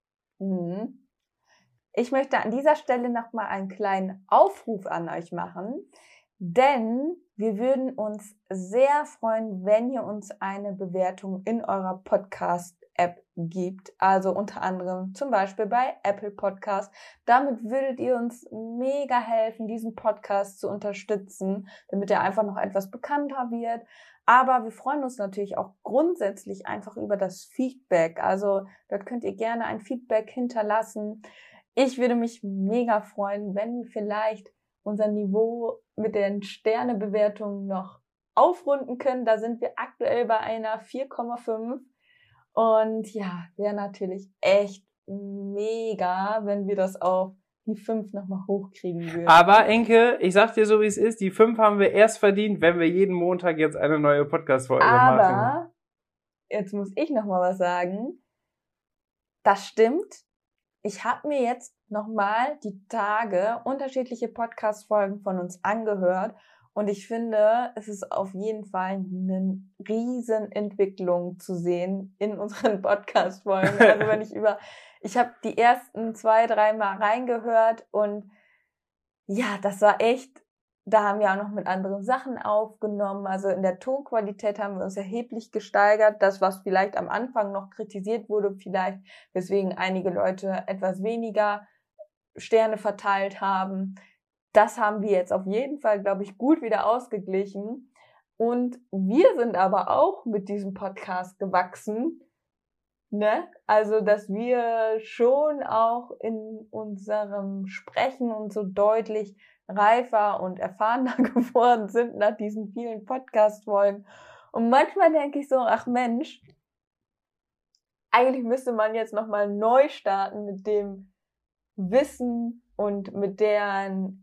Mhm. Ich möchte an dieser Stelle nochmal einen kleinen Aufruf an euch machen, denn wir würden uns sehr freuen, wenn ihr uns eine Bewertung in eurer Podcast-App gibt, also unter anderem zum Beispiel bei Apple Podcast. Damit würdet ihr uns mega helfen, diesen Podcast zu unterstützen, damit er einfach noch etwas bekannter wird. Aber wir freuen uns natürlich auch grundsätzlich einfach über das Feedback. Also dort könnt ihr gerne ein Feedback hinterlassen. Ich würde mich mega freuen, wenn wir vielleicht unser Niveau mit den Sternebewertungen noch aufrunden können. Da sind wir aktuell bei einer vier Komma fünf. Und ja, wäre natürlich echt mega, wenn wir das auf die fünf nochmal hochkriegen würden. Aber Enke, ich sag dir so, wie es ist, die fünf haben wir erst verdient, wenn wir jeden Montag jetzt eine neue Podcast-Folge machen. Aber, jetzt muss ich nochmal was sagen. Das stimmt. Ich habe mir jetzt nochmal die Tage unterschiedliche Podcast-Folgen von uns angehört und ich finde, es ist auf jeden Fall eine riesen Entwicklung zu sehen in unseren Podcast-Folgen. Also wenn ich über, ich habe die ersten zwei, drei Mal reingehört und ja, das war echt, da haben wir auch noch mit anderen Sachen aufgenommen. Also in der Tonqualität haben wir uns erheblich gesteigert. Das, was vielleicht am Anfang noch kritisiert wurde, vielleicht, weswegen einige Leute etwas weniger Sterne verteilt haben. Das haben wir jetzt auf jeden Fall, glaube ich, gut wieder ausgeglichen. Und wir sind aber auch mit diesem Podcast gewachsen. Ne? Also, dass wir schon auch in unserem Sprechen und so deutlich reifer und erfahrener geworden sind nach diesen vielen Podcast-Folgen. Und manchmal denke ich so, ach Mensch, eigentlich müsste man jetzt nochmal neu starten mit dem Wissen und mit deren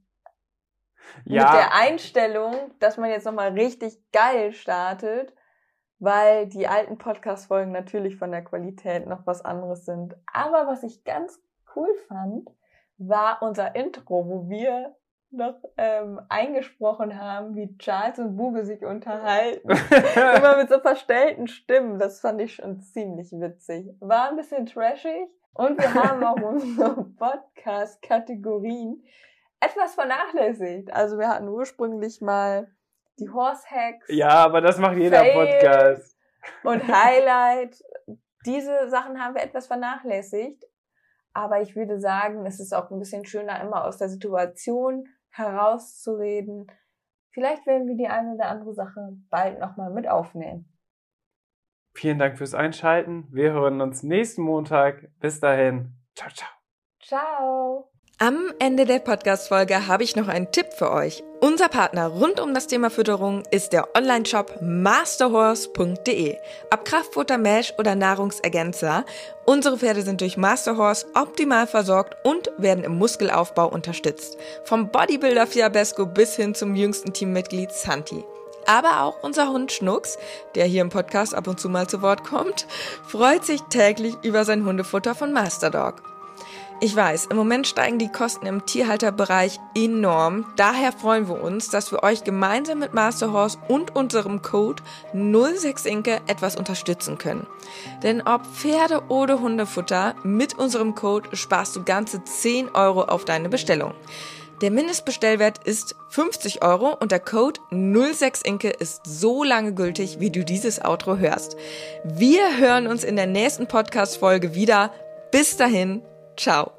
Ja. mit der Einstellung, dass man jetzt nochmal richtig geil startet, weil die alten Podcast-Folgen natürlich von der Qualität noch was anderes sind. Aber was ich ganz cool fand, war unser Intro, wo wir noch ähm, eingesprochen haben, wie Charles und Bube sich unterhalten. Immer mit so verstellten Stimmen. Das fand ich schon ziemlich witzig. War ein bisschen trashig. Und wir haben auch unsere Podcast-Kategorien etwas vernachlässigt. Also wir hatten ursprünglich mal die Horse Hacks. Ja, aber das macht jeder Fail Podcast. Und Highlight. diese Sachen haben wir etwas vernachlässigt. Aber ich würde sagen, es ist auch ein bisschen schöner, immer aus der Situation herauszureden. Vielleicht werden wir die eine oder andere Sache bald nochmal mit aufnehmen. Vielen Dank fürs Einschalten. Wir hören uns nächsten Montag. Bis dahin. Ciao, ciao. Ciao. Am Ende der Podcast-Folge habe ich noch einen Tipp für euch. Unser Partner rund um das Thema Fütterung ist der Online-Shop masterhorse punkt de. Ob Kraftfutter, Mesh oder Nahrungsergänzer, unsere Pferde sind durch Masterhorse optimal versorgt und werden im Muskelaufbau unterstützt. Vom Bodybuilder Fiabesco bis hin zum jüngsten Teammitglied Santi. Aber auch unser Hund Schnucks, der hier im Podcast ab und zu mal zu Wort kommt, freut sich täglich über sein Hundefutter von Masterdog. Ich weiß, im Moment steigen die Kosten im Tierhalterbereich enorm. Daher freuen wir uns, dass wir euch gemeinsam mit Masterhorse und unserem Code null sechs Inke etwas unterstützen können. Denn ob Pferde- oder Hundefutter, mit unserem Code sparst du ganze zehn Euro auf deine Bestellung. Der Mindestbestellwert ist fünfzig Euro und der Code null sechs Inke ist so lange gültig, wie du dieses Outro hörst. Wir hören uns in der nächsten Podcast-Folge wieder. Bis dahin. Ciao.